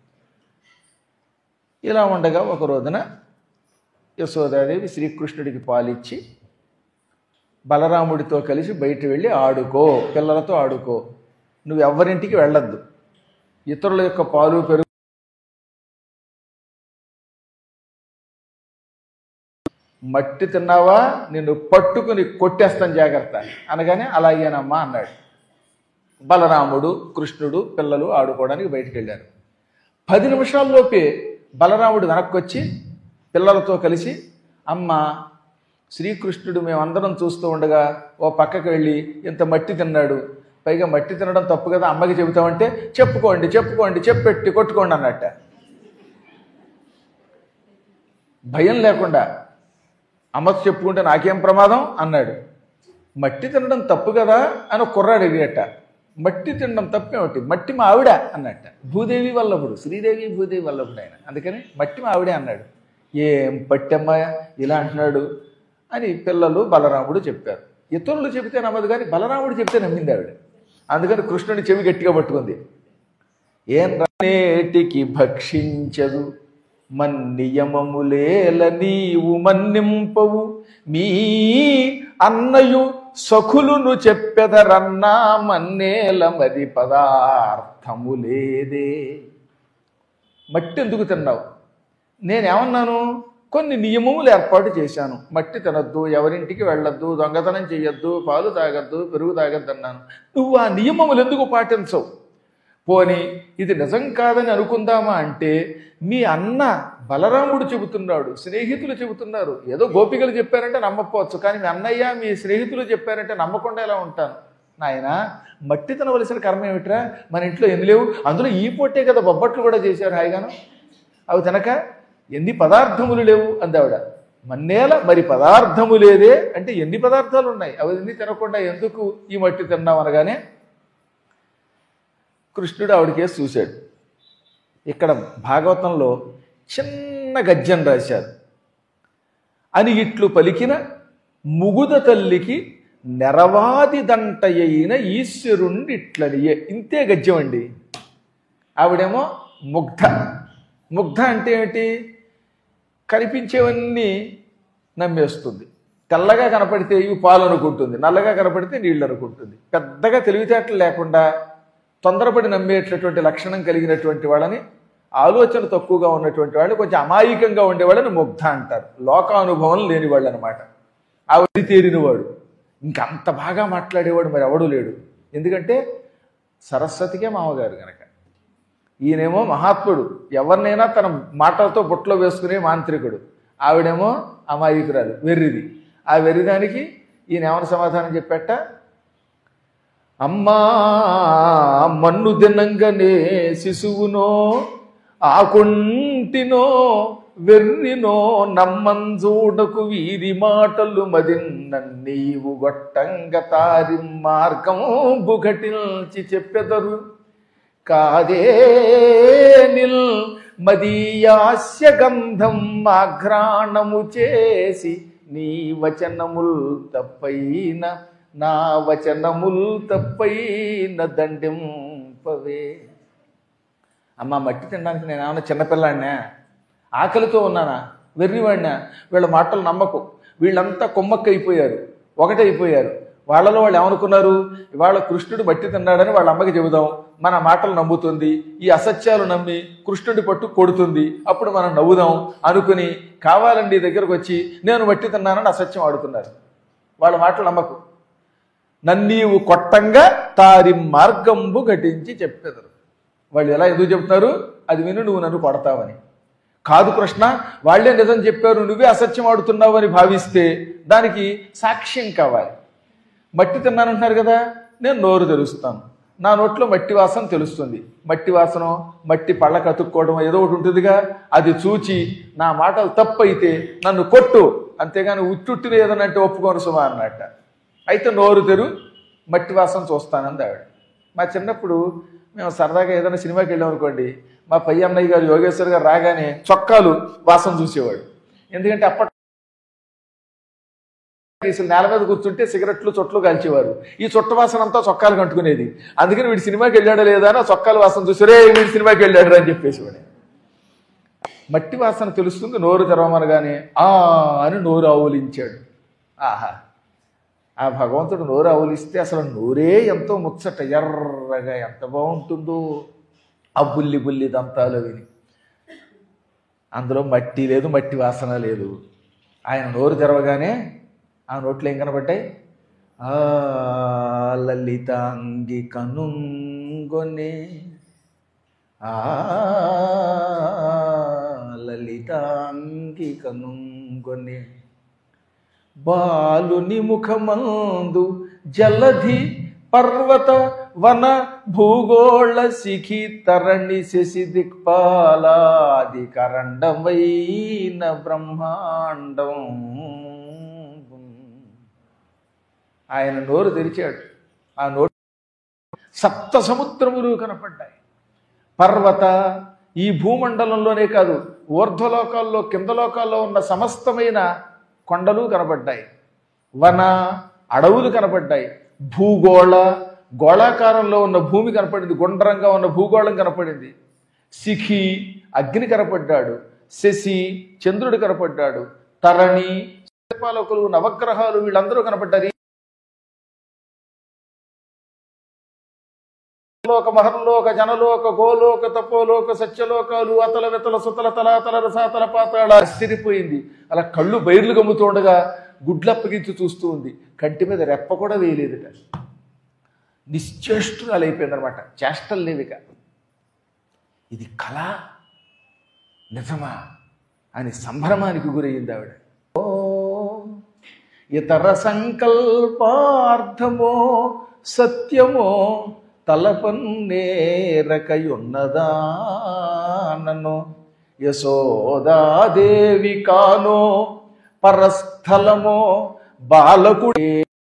ఇలా ఉండగా ఒక రోజున యశోదాదేవి శ్రీకృష్ణుడికి పాలిచ్చి బలరాముడితో కలిసి బయట వెళ్ళి ఆడుకో, పిల్లలతో ఆడుకో, నువ్వు ఎవరింటికి వెళ్ళొద్దు, ఇతరుల యొక్క పాలు పెరుగు మట్టి తిన్నావా నిన్ను పట్టుకుని కొట్టేస్తాను జాగ్రత్త అనగానే అలాగేనమ్మా అన్నాడు. బలరాముడు కృష్ణుడు పిల్లలు ఆడుకోవడానికి బయటికి వెళ్ళారు. పది నిమిషాల్లోపే బలరాముడు వెనక్కొచ్చి పిల్లలతో కలిసి, అమ్మ శ్రీకృష్ణుడు మేమందరం చూస్తూ ఉండగా ఓ పక్కకి వెళ్ళి ఇంత మట్టి తిన్నాడు, పైగా మట్టి తినడం తప్పు కదా అమ్మకి చెబుతామంటే, చెప్పుకోండి చెప్పుకోండి చెప్పెట్టి కొట్టుకోండి అన్నట్ట. భయం లేకుండా అమ్మతో చెప్పుకుంటే నాకేం ప్రమాదం అన్నాడు. మట్టి తినడం తప్పు కదా అని కుర్రాడు అడిగట. మట్టి తినడం తప్పేమిటి, మట్టి మా ఆవిడ అన్నట్ట. భూదేవి వల్లభుడు, శ్రీదేవి భూదేవి వల్లభుడు ఆయన, అందుకని మట్టి మా ఆవిడే అన్నాడు. ఏం పట్టమ్మా ఇలా అంటున్నాడు అని పిల్లలు బలరాముడు చెప్పారు. ఇతరులు చెబితే నమ్మదు కానీ బలరాముడు చెబితే నమ్మింది ఆవిడ. అందుకని కృష్ణుని చెవి గట్టిగా పట్టుకుంది. ఏం నేటికి భక్షించదు మన్నియమములేల నీవు మన్నింపవు, మీ అన్నయు సఖులును చెప్పెదరన్నా మన్నేల మరి పదార్థము లేదే. మట్టి ఎందుకు తిన్నావు? నేనేమన్నాను? కొన్ని నియమములు ఏర్పాటు చేశాను. మట్టి తినద్దు, ఎవరింటికి వెళ్ళొద్దు, దొంగతనం చేయొద్దు, పాలు తాగద్దు, పెరుగు తాగద్దు అన్నాను. నువ్వు ఆ నియమములు ఎందుకు పాటించవు? పోని ఇది నిజం కాదని అనుకుందామా అంటే, మీ అన్న బలరాముడు చెబుతున్నాడు, స్నేహితులు చెబుతున్నారు. ఏదో గోపికలు చెప్పారంటే నమ్మకపోవచ్చు, కానీ మీ అన్నయ్య మీ స్నేహితులు చెప్పారంటే నమ్మకుండా ఎలా ఉంటాను? నాయన మట్టి తినవలసిన కర్మ ఏమిట్రా? మన ఇంట్లో ఎన్ని లేవు, అందులో ఈ పొట్టే కదా బొబ్బట్లు కూడా చేశారు హాయిగాను. అవి తినక ఎన్ని పదార్థములు లేవు అందావిడ. మన్నేల మరి పదార్థము లేదే అంటే ఎన్ని పదార్థాలు ఉన్నాయి, అవి ఎన్ని తినకుండా ఎందుకు ఈ మట్టి తిన్నాం అనగానే కృష్ణుడు ఆవిడకేసి చూశాడు. ఇక్కడ భాగవతంలో చిన్న గద్యం రాశారు. అని ఇట్లు పలికిన ముగుద తల్లికి నెరవాది దంటయైన ఈశ్వరుండి ఇట్లనియే. ఇంతే గద్యం అండి. ఆవిడేమో ముగ్ధ. ముగ్ధ అంటే ఏమిటి? కనిపించేవన్నీ నమ్మేస్తుంది. తెల్లగా కనపడితే ఇవి పాలు అనుకుంటుంది, నల్లగా కనపడితే నీళ్ళు అనుకుంటుంది. పెద్దగా తెలివితేటలు లేకుండా తొందరపడి నమ్మేటటువంటి లక్షణం కలిగినటువంటి వాళ్ళని, ఆలోచన తక్కువగా ఉన్నటువంటి వాళ్ళు, కొంచెం అమాయకంగా ఉండేవాళ్ళని ముగ్ధ అంటారు. లోకానుభవం లేనివాళ్ళు అనమాట. ఆ వరి తేరినవాడు, ఇంకంత బాగా మాట్లాడేవాడు మరి ఎవడూ లేడు. ఎందుకంటే సరస్వతికే మామగారు కనుక. ఈయనేమో మహాత్ముడు, ఎవరినైనా తన మాటలతో బుట్టలో వేసుకునే మాంత్రికుడు. ఆవిడేమో అమాయకురాలు, వెర్రిది. ఆ వెర్రిదానికి ఈయన ఏమైనా సమాధానం చెప్పేట, అమ్మా మన్ను దినంగనే శిశువునో ఆకుంటినో వెర్రినో నమ్మంజూడకు వీరి మాటలు మదిన్న నీవు గొట్టంగ తారి మార్గం బుఘటిల్చి చెప్పెదరు కాదే నిల్ మదీయాస్య గంధం ఆఘ్రాణము చేసి నీ వచనముల్ తప్పైన నా వచనముల్ తప్పైన దండింపవే. అమ్మ మట్టి తినడానికి నేను ఏమన్నా చిన్నపిల్లాడినా? ఆకలితో ఉన్నానా? వెర్రివాడినా? వీళ్ళ మాటలు నమ్మకు. వీళ్ళంతా కొమ్మక్కైపోయారు, ఒకటైపోయారు. వాళ్ళలో వాళ్ళు ఏమనుకున్నారు? ఇవాళ కృష్ణుడు మట్టి తిన్నాడని వాళ్ళ అమ్మకి చెబుదాం, మన మాటలు నమ్ముతుంది, ఈ అసత్యాలు నమ్మి కృష్ణుడి పట్టు కొడుతుంది, అప్పుడు మనం నవ్వుదాం అనుకుని కావాలండి దగ్గరకు వచ్చి నేను మట్టి తిన్నానని అసత్యం ఆడుతున్నారు. వాళ్ళ మాటలు నమ్మకు. నన్నీవు కొట్టంగా తారి మార్గంబు ఘటించి చెప్పెదరు. వాళ్ళు ఎలా ఎందుకు చెప్తున్నారు? అది విను నువ్వు నన్ను కొడతావని కాదు కృష్ణ, వాళ్లే నిజం చెప్పారు, నువ్వే అసత్యం ఆడుతున్నావు అని భావిస్తే దానికి సాక్ష్యం కావాలి. మట్టి తిన్నానంటున్నారు కదా, నేను నోరు తెరుస్తాను, నా నోట్లో మట్టి వాసన తెలుస్తుంది. మట్టి వాసన, మట్టి పళ్ళ కతుక్కోవడం ఏదో ఒకటి ఉంటుందిగా, అది చూచి నా మాటలు తప్పు అయితే నన్ను కొట్టు, అంతేగాని ఉట్టుట్టిన ఏదనంటే ఒప్పుకోను సుమా అన్నట్ట. అయితే నోరు తెరు, మట్టి వాసన చూస్తానంది ఆవిడ. మా చిన్నప్పుడు మేము సరదాగా ఏదైనా సినిమాకి వెళ్ళాం అనుకోండి, మా పై అన్నయ్య గారు యోగేశ్వర్ గారు రాగానే చొక్కాలు వాసన చూసేవాడు. ఎందుకంటే అప్పట్లో నేల మీద కూర్చుంటే సిగరెట్లు చుట్టలు కాల్చేవారు, ఈ చుట్ట వాసన అంతా చొక్కాలు కంటుకునేది. అందుకని వీడి సినిమాకి వెళ్ళాడా లేదా అని చొక్కాల వాసన చూసి రే వీడి సినిమాకి వెళ్ళాడు అని చెప్పేసి వాడు. మట్టి వాసన తెలుస్తుంది నోరు తెరవమనగానే ఆ అని నోరు ఆవులించాడు. ఆహా, ఆ భగవంతుడు నోరు ఆవులిస్తే అసలు నోరే ఎంతో ముచ్చట, ఎర్రగా ఎంత బాగుంటుందో ఆ బుల్లి బుల్లి దంతాలు విని. అందులో మట్టి లేదు, మట్టి వాసన లేదు. ఆయన నోరు తెరవగానే ఆ నోట్లో ఏం కనబడ్డాయి? ఆ లలితాంగి కనుంగొనే, ఆ లలితాంగి కనుంగొనే, బాలుని ముఖమందు జలధి పర్వత వన భూగోళ శిఖి తరణి శశి దిక్పాలాది కరండమైన బ్రహ్మాండం. ఆయన నోరు తెరిచాడు. ఆ నోరు సప్త సముద్రములు కనపడ్డాయి. పర్వత, ఈ భూమండలంలోనే కాదు, ఊర్ధ్వలోకాల్లో కింద లోకాల్లో ఉన్న సమస్తమైన కొండలు కనపడ్డాయి. వన, అడవులు కనపడ్డాయి. భూగోళ, గోళాకారంలో ఉన్న భూమి కనపడింది, గుండ్రంగా ఉన్న భూగోళం కనపడింది. శిఖి, అగ్ని కనపడ్డాడు. శశి, చంద్రుడు కనపడ్డాడు. తరణి, పాలకులు, నవగ్రహాలు, వీళ్ళందరూ కనపడ్డారు. లోక మహర్లోక జనలోక గోలోక తపోలోక సత్యలోకాలు అతల వెతల సుతల తలాతల రసాతల పాతాళ ఆశ్చర్యపోయింది. అలా కళ్ళు బైర్లు గమ్ముతూ ఉండగా గుడ్లప్పగించి చూస్తూ ఉంది. కంటి మీద రెప్ప కూడా వేయలేదుట. నిశ్చేష్టురాలు అయిపోయిందనమాట. చేష్టలు లేవిక. ఇది కళ నిజమా అని సంభ్రమానికి గురయ్యింది ఆవిడ. ఓ ఇతర సంకల్పార్థమో సత్యమో తలపన్నేరకయున్నదానను యశోదాదేవి కానో పరస్థలమో బాలకుడే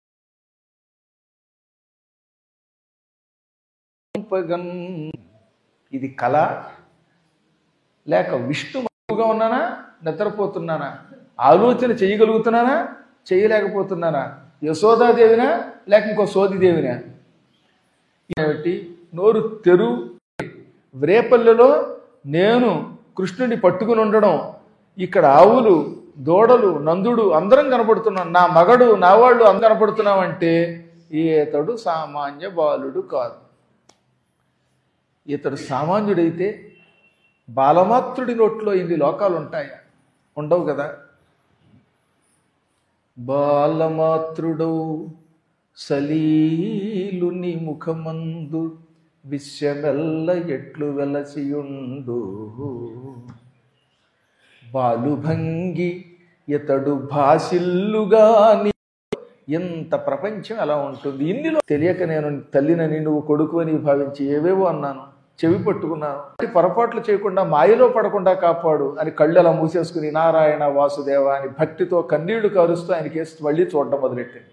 ఇది కళ లేక విష్ణువుగా ఉన్నానా, నిద్రపోతున్నానా, ఆలోచన చేయగలుగుతున్నానా, చేయలేకపోతున్నానా, యశోదాదేవినా లేక ఇంకో సోదిదేవినా? ఏమిటి నోరు తెరు. వ్రేపల్లెలో నేను కృష్ణుని పట్టుకుని ఉండడం, ఇక్కడ ఆవులు, దూడలు, నందుడు అందరం కనపడుతున్నాం, నా మగడు నా వాళ్ళు అందరం కనపడుతున్నామంటే ఈతడు సామాన్య బాలుడు కాదు. ఇతడు సామాన్యుడైతే బాలమాత్రుడి నోట్లో ఇన్ని లోకాలు ఉంటాయా? ఉండవు కదా. బాలమాత్రుడౌ సలీలుని ముఖమందు విశ్వమెల్ల ఎట్లు వెలసియుండు బాలుభంగి ఇతడు భాషిల్లుగాని. ఎంత ప్రపంచం ఎలా ఉంటుంది. ఇన్నిలో తెలియక నేను తల్లినని నువ్వు కొడుకు అని భావించి ఏవేవో అన్నాను, చెవి పట్టుకున్నాను. పొరపాట్లు చేయకుండా మాయలో పడకుండా కాపాడు అని కళ్ళు అలా మూసేసుకుని నారాయణ వాసుదేవ అని భక్తితో కన్నీళ్లు కారుస్తూ ఆయన కేసు మళ్ళీ చూడడం మొదలెట్టింది.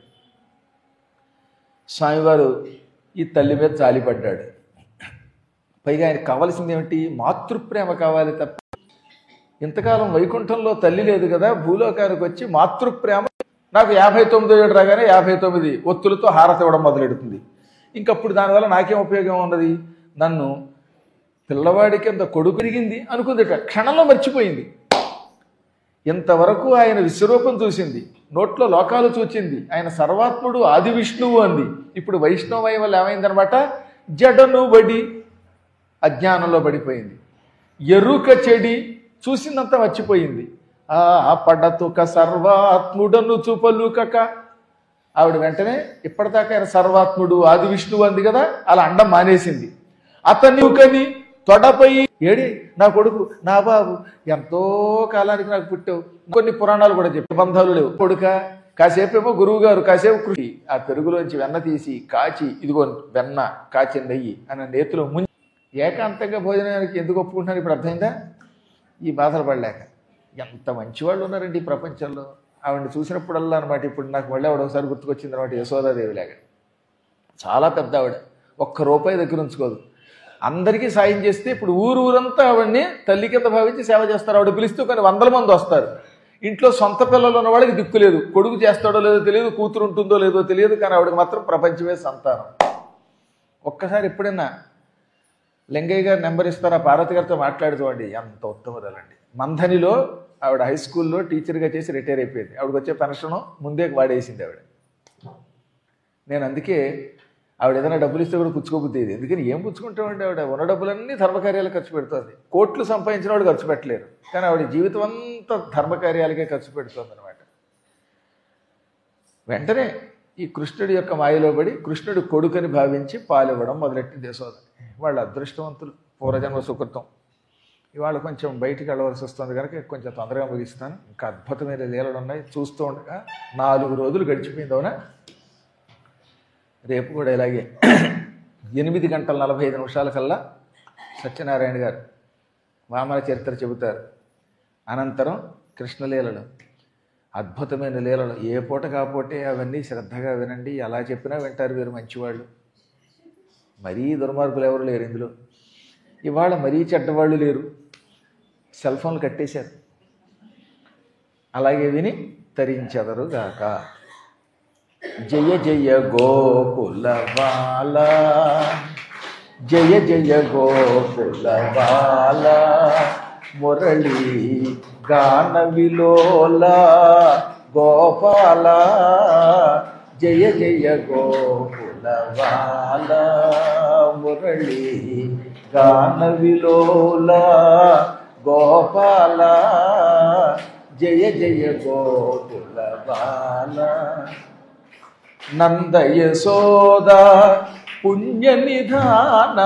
స్వామివారు ఈ తల్లి మీద జాలిపడ్డాడు. పైగా ఆయనకు కావాల్సింది ఏమిటి? మాతృప్రేమ కావాలి తప్ప. ఇంతకాలం వైకుంఠంలో తల్లి లేదు కదా, భూలోకానికి వచ్చి మాతృప్రేమ. నాకు యాభై తొమ్మిదో ఏడు రాగానే యాభై తొమ్మిది ఒత్తులతో హారతి ఇవ్వడం మొదలెడుతుంది. ఇంకప్పుడు దానివల్ల నాకేం ఉపయోగం ఉన్నది? నన్ను పిల్లవాడికి అంత కొడుకు పెరిగింది అనుకుందిట. క్షణంలో మర్చిపోయింది. ఇంతవరకు ఆయన విశ్వరూపం చూసింది, నోట్లో లోకాలు చూచింది, ఆయన సర్వాత్ముడు ఆది విష్ణువు అంది. ఇప్పుడు వైష్ణవమయం వల్ల ఏమైందనమాట? జడను బడి అజ్ఞానంలో పడిపోయింది. ఎరుక చెడి చూసిందంతా మర్చిపోయింది. ఆ పడతుక సర్వాత్ముడను చూపలుకక. ఆవిడ వెంటనే ఇప్పటిదాకా ఆయన సర్వాత్ముడు ఆది విష్ణువు అంది కదా, అలా అండం మానేసింది. అతను కని తొడపై ఏడి నా కొడుకు, నా బాబు, ఎంతో కాలానికి నాకు పుట్టావు. కొన్ని పురాణాలు కూడా చెప్పి బంధాలు లేవు. కొడుక కాసేపేమో గురువు గారు, కాసేపు కృషి. ఆ పెరుగులోంచి వెన్న తీసి కాచి, ఇదిగో వెన్న కాచిన నెయ్యి అన్న నేతిలో ముంచి ఏకాంతంగా భోజనానికి ఎందుకు ఒప్పుకుంటున్నారు ఇప్పుడు అర్థమైందా? ఈ బాధలు పడలేక. ఎంత మంచివాళ్ళు ఉన్నారండి ఈ ప్రపంచంలో. ఆవిడని చూసినప్పుడల్లా అనమాట ఇప్పుడు నాకు మళ్ళీ ఆవిడ ఒకసారి గుర్తుకొచ్చింది అనమాట. యశోదాదేవిలాగా చాలా పెద్ద ఆవిడ, ఒక్క రూపాయి దగ్గర ఉంచుకోదు. అందరికీ సాయం చేస్తే ఇప్పుడు ఊరు ఊరంతా ఆవిడని తల్లి కింద భావించి సేవ చేస్తారు. ఆవిడ పిలిస్తూ కొన్ని వందల మంది వస్తారు. ఇంట్లో సొంత పిల్లలు ఉన్న వాళ్ళకి దిక్కు లేదు, కొడుకు చేస్తాడో లేదో తెలియదు, కూతురు ఉంటుందో లేదో తెలియదు, కానీ ఆవిడకి మాత్రం ప్రపంచమే సంతానం. ఒక్కసారి ఎప్పుడైనా లింగయ్య గారు నెంబర్ ఇస్తారా, పార్వతి గారితో మాట్లాడి చూడండి, ఎంత ఉత్తమరాలండి. మంథనిలో ఆవిడ హై స్కూల్లో టీచర్గా చేసి రిటైర్ అయిపోయింది. ఆవిడకి వచ్చే పెన్షన్ ముందే వాడేసింది ఆవిడ. నేను అందుకే ఆవిడ ఏదైనా డబ్బులు ఇస్తే కూడా పుచ్చుకోబుద్దేది. ఎందుకని ఏం పుచ్చుకుంటామండి, ఆవిడ ఉన్న డబ్బులన్నీ ధర్మకార్యాలు ఖర్చు పెడుతుంది. కోట్లు సంపాదించిన వాడు ఖర్చు పెట్టలేరు, కానీ ఆవిడ జీవితం అంతా ధర్మకార్యాలకే ఖర్చు పెడుతుంది అనమాట. వెంటనే ఈ కృష్ణుడి యొక్క మాయలో పడి కృష్ణుడి కొడుకుని భావించి పాలివ్వడం మొదలెట్టింది యశోద. వాళ్ళ అదృష్టవంతులు, పూర్వజన్మ సుకృతం. ఇవాళ కొంచెం బయటికి వెళ్ళవలసి వస్తుంది కనుక కొంచెం తొందరగా ముగిస్తాను. ఇంకా అద్భుతమైన లీలలు ఉన్నాయి. చూస్తూ ఉండగా నాలుగు రోజులు గడిచిపోయింది. అవునా? రేపు కూడా ఇలాగే ఎనిమిది గంటల నలభై ఐదు నిమిషాల కల్లా సత్యనారాయణ గారు వామన చరిత్ర చెబుతారు. అనంతరం కృష్ణలీలలు, అద్భుతమైన లీలలు. ఏ పూట కాపోతే అవన్నీ శ్రద్ధగా వినండి. ఎలా చెప్పినా వింటారు వీరు మంచివాళ్ళు. మరీ దుర్మార్గులు ఎవరు లేరు ఇందులో. ఇవాళ మరీ చెడ్డవాళ్ళు లేరు. సెల్ ఫోన్లు కట్టేశారు. అలాగే విని తరించెదరుగాక. జయ జయ గోకుల బాల, జయ జయ గోకుల బాల, మురళీ గాన విలోల గోపాల, జయ జయ గోకుల బాల, మురళీ గాన విలోల గోపాల, జయ జయ గోకుల బాల. నంద యశోద పుణ్య నిధాన,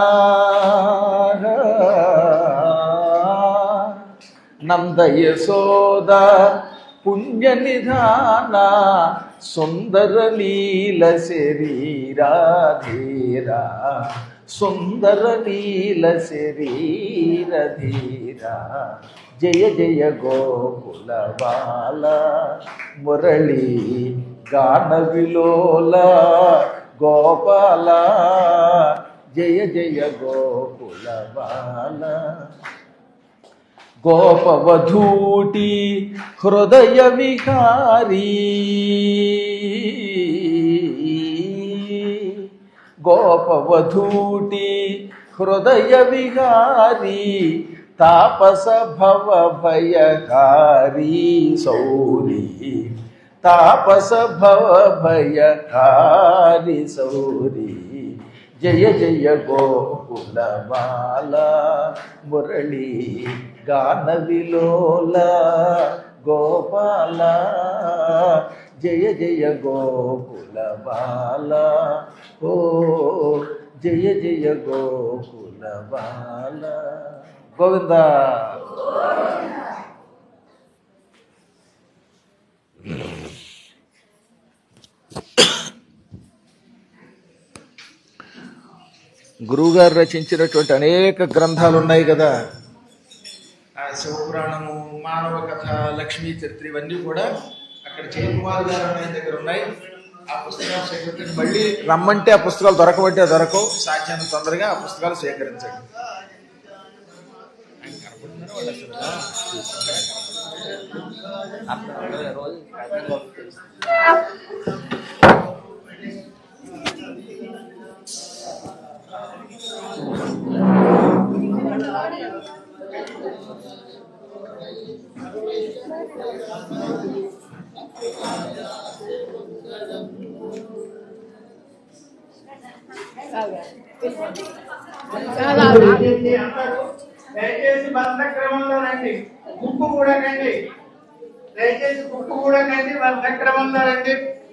నంద యశోద పుణ్య నిధాన, సుందర లీల శరీరా ధీరా, సుందర లీల శరీర ధీరా, జయ జయ గోకుల బాల, మురళీ గాన విలోల గోపాల, జయ జయ గోకుల బాల. గోపవధూటి హృదయ విహారీ, గోపవధూటి హృదయ విహారీ, తాపస భవ భయకారీ సౌరీ, తాపస భవ భయకారీ సౌరీ, జయ జయ గోకుల బాల, మురళీ గాన విలోల గోపాల, జయ జయ గోకుల బాల. ఓ జయ జయ గోకుల బాల. గోవింద. గురువుగారు రచించినటువంటి అనేక గ్రంథాలు ఉన్నాయి కదా. ఆ శివపురాణము, మానవ కథ, లక్ష్మీ చరిత్ర, ఇవన్నీ కూడా అక్కడ జయకుమార్ గారు ఆయన దగ్గర ఉన్నాయి. ఆ పుస్తకాలు సేకరించండి. మళ్ళీ రమ్మంటే ఆ పుస్తకాలు దొరకబట్టే దొరకవు. సాధ్యాన్ని తొందరగా ఆ పుస్తకాలు సేకరించండి. దయచేసి బంధ క్రమంలో రండి. గుంపు కూడా రండి. దయచేసి గుంపు కూడా రండి. బంధ క్రమంలో రండి.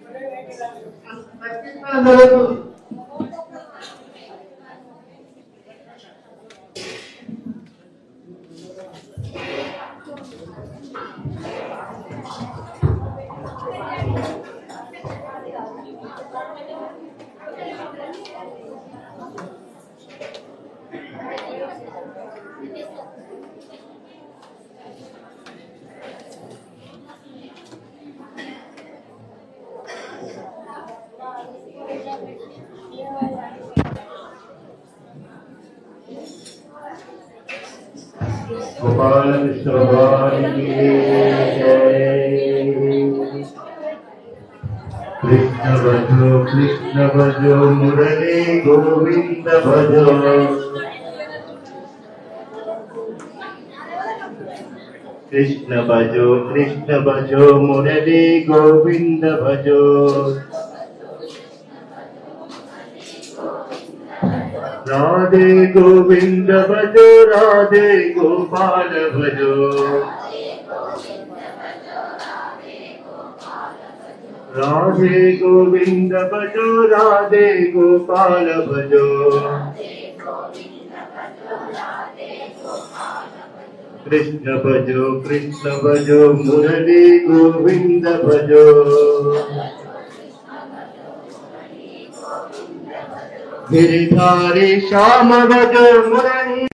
गोपाल कृष्ण भगवान की जय। कृष्ण भजो कृष्ण भजो मुरली गोविंद भजो। कृष्ण भजो कृष्ण भजो मुरली गोविंद भजो। राधे गोविंद भजो राधे गोपाल भजो। राधे गोविंद भजो राधे गोपाल भजो कृष्ण भजो कृष्ण भजो मुरली गोविंद भजो गिरिधारी श्याम भजो मुरली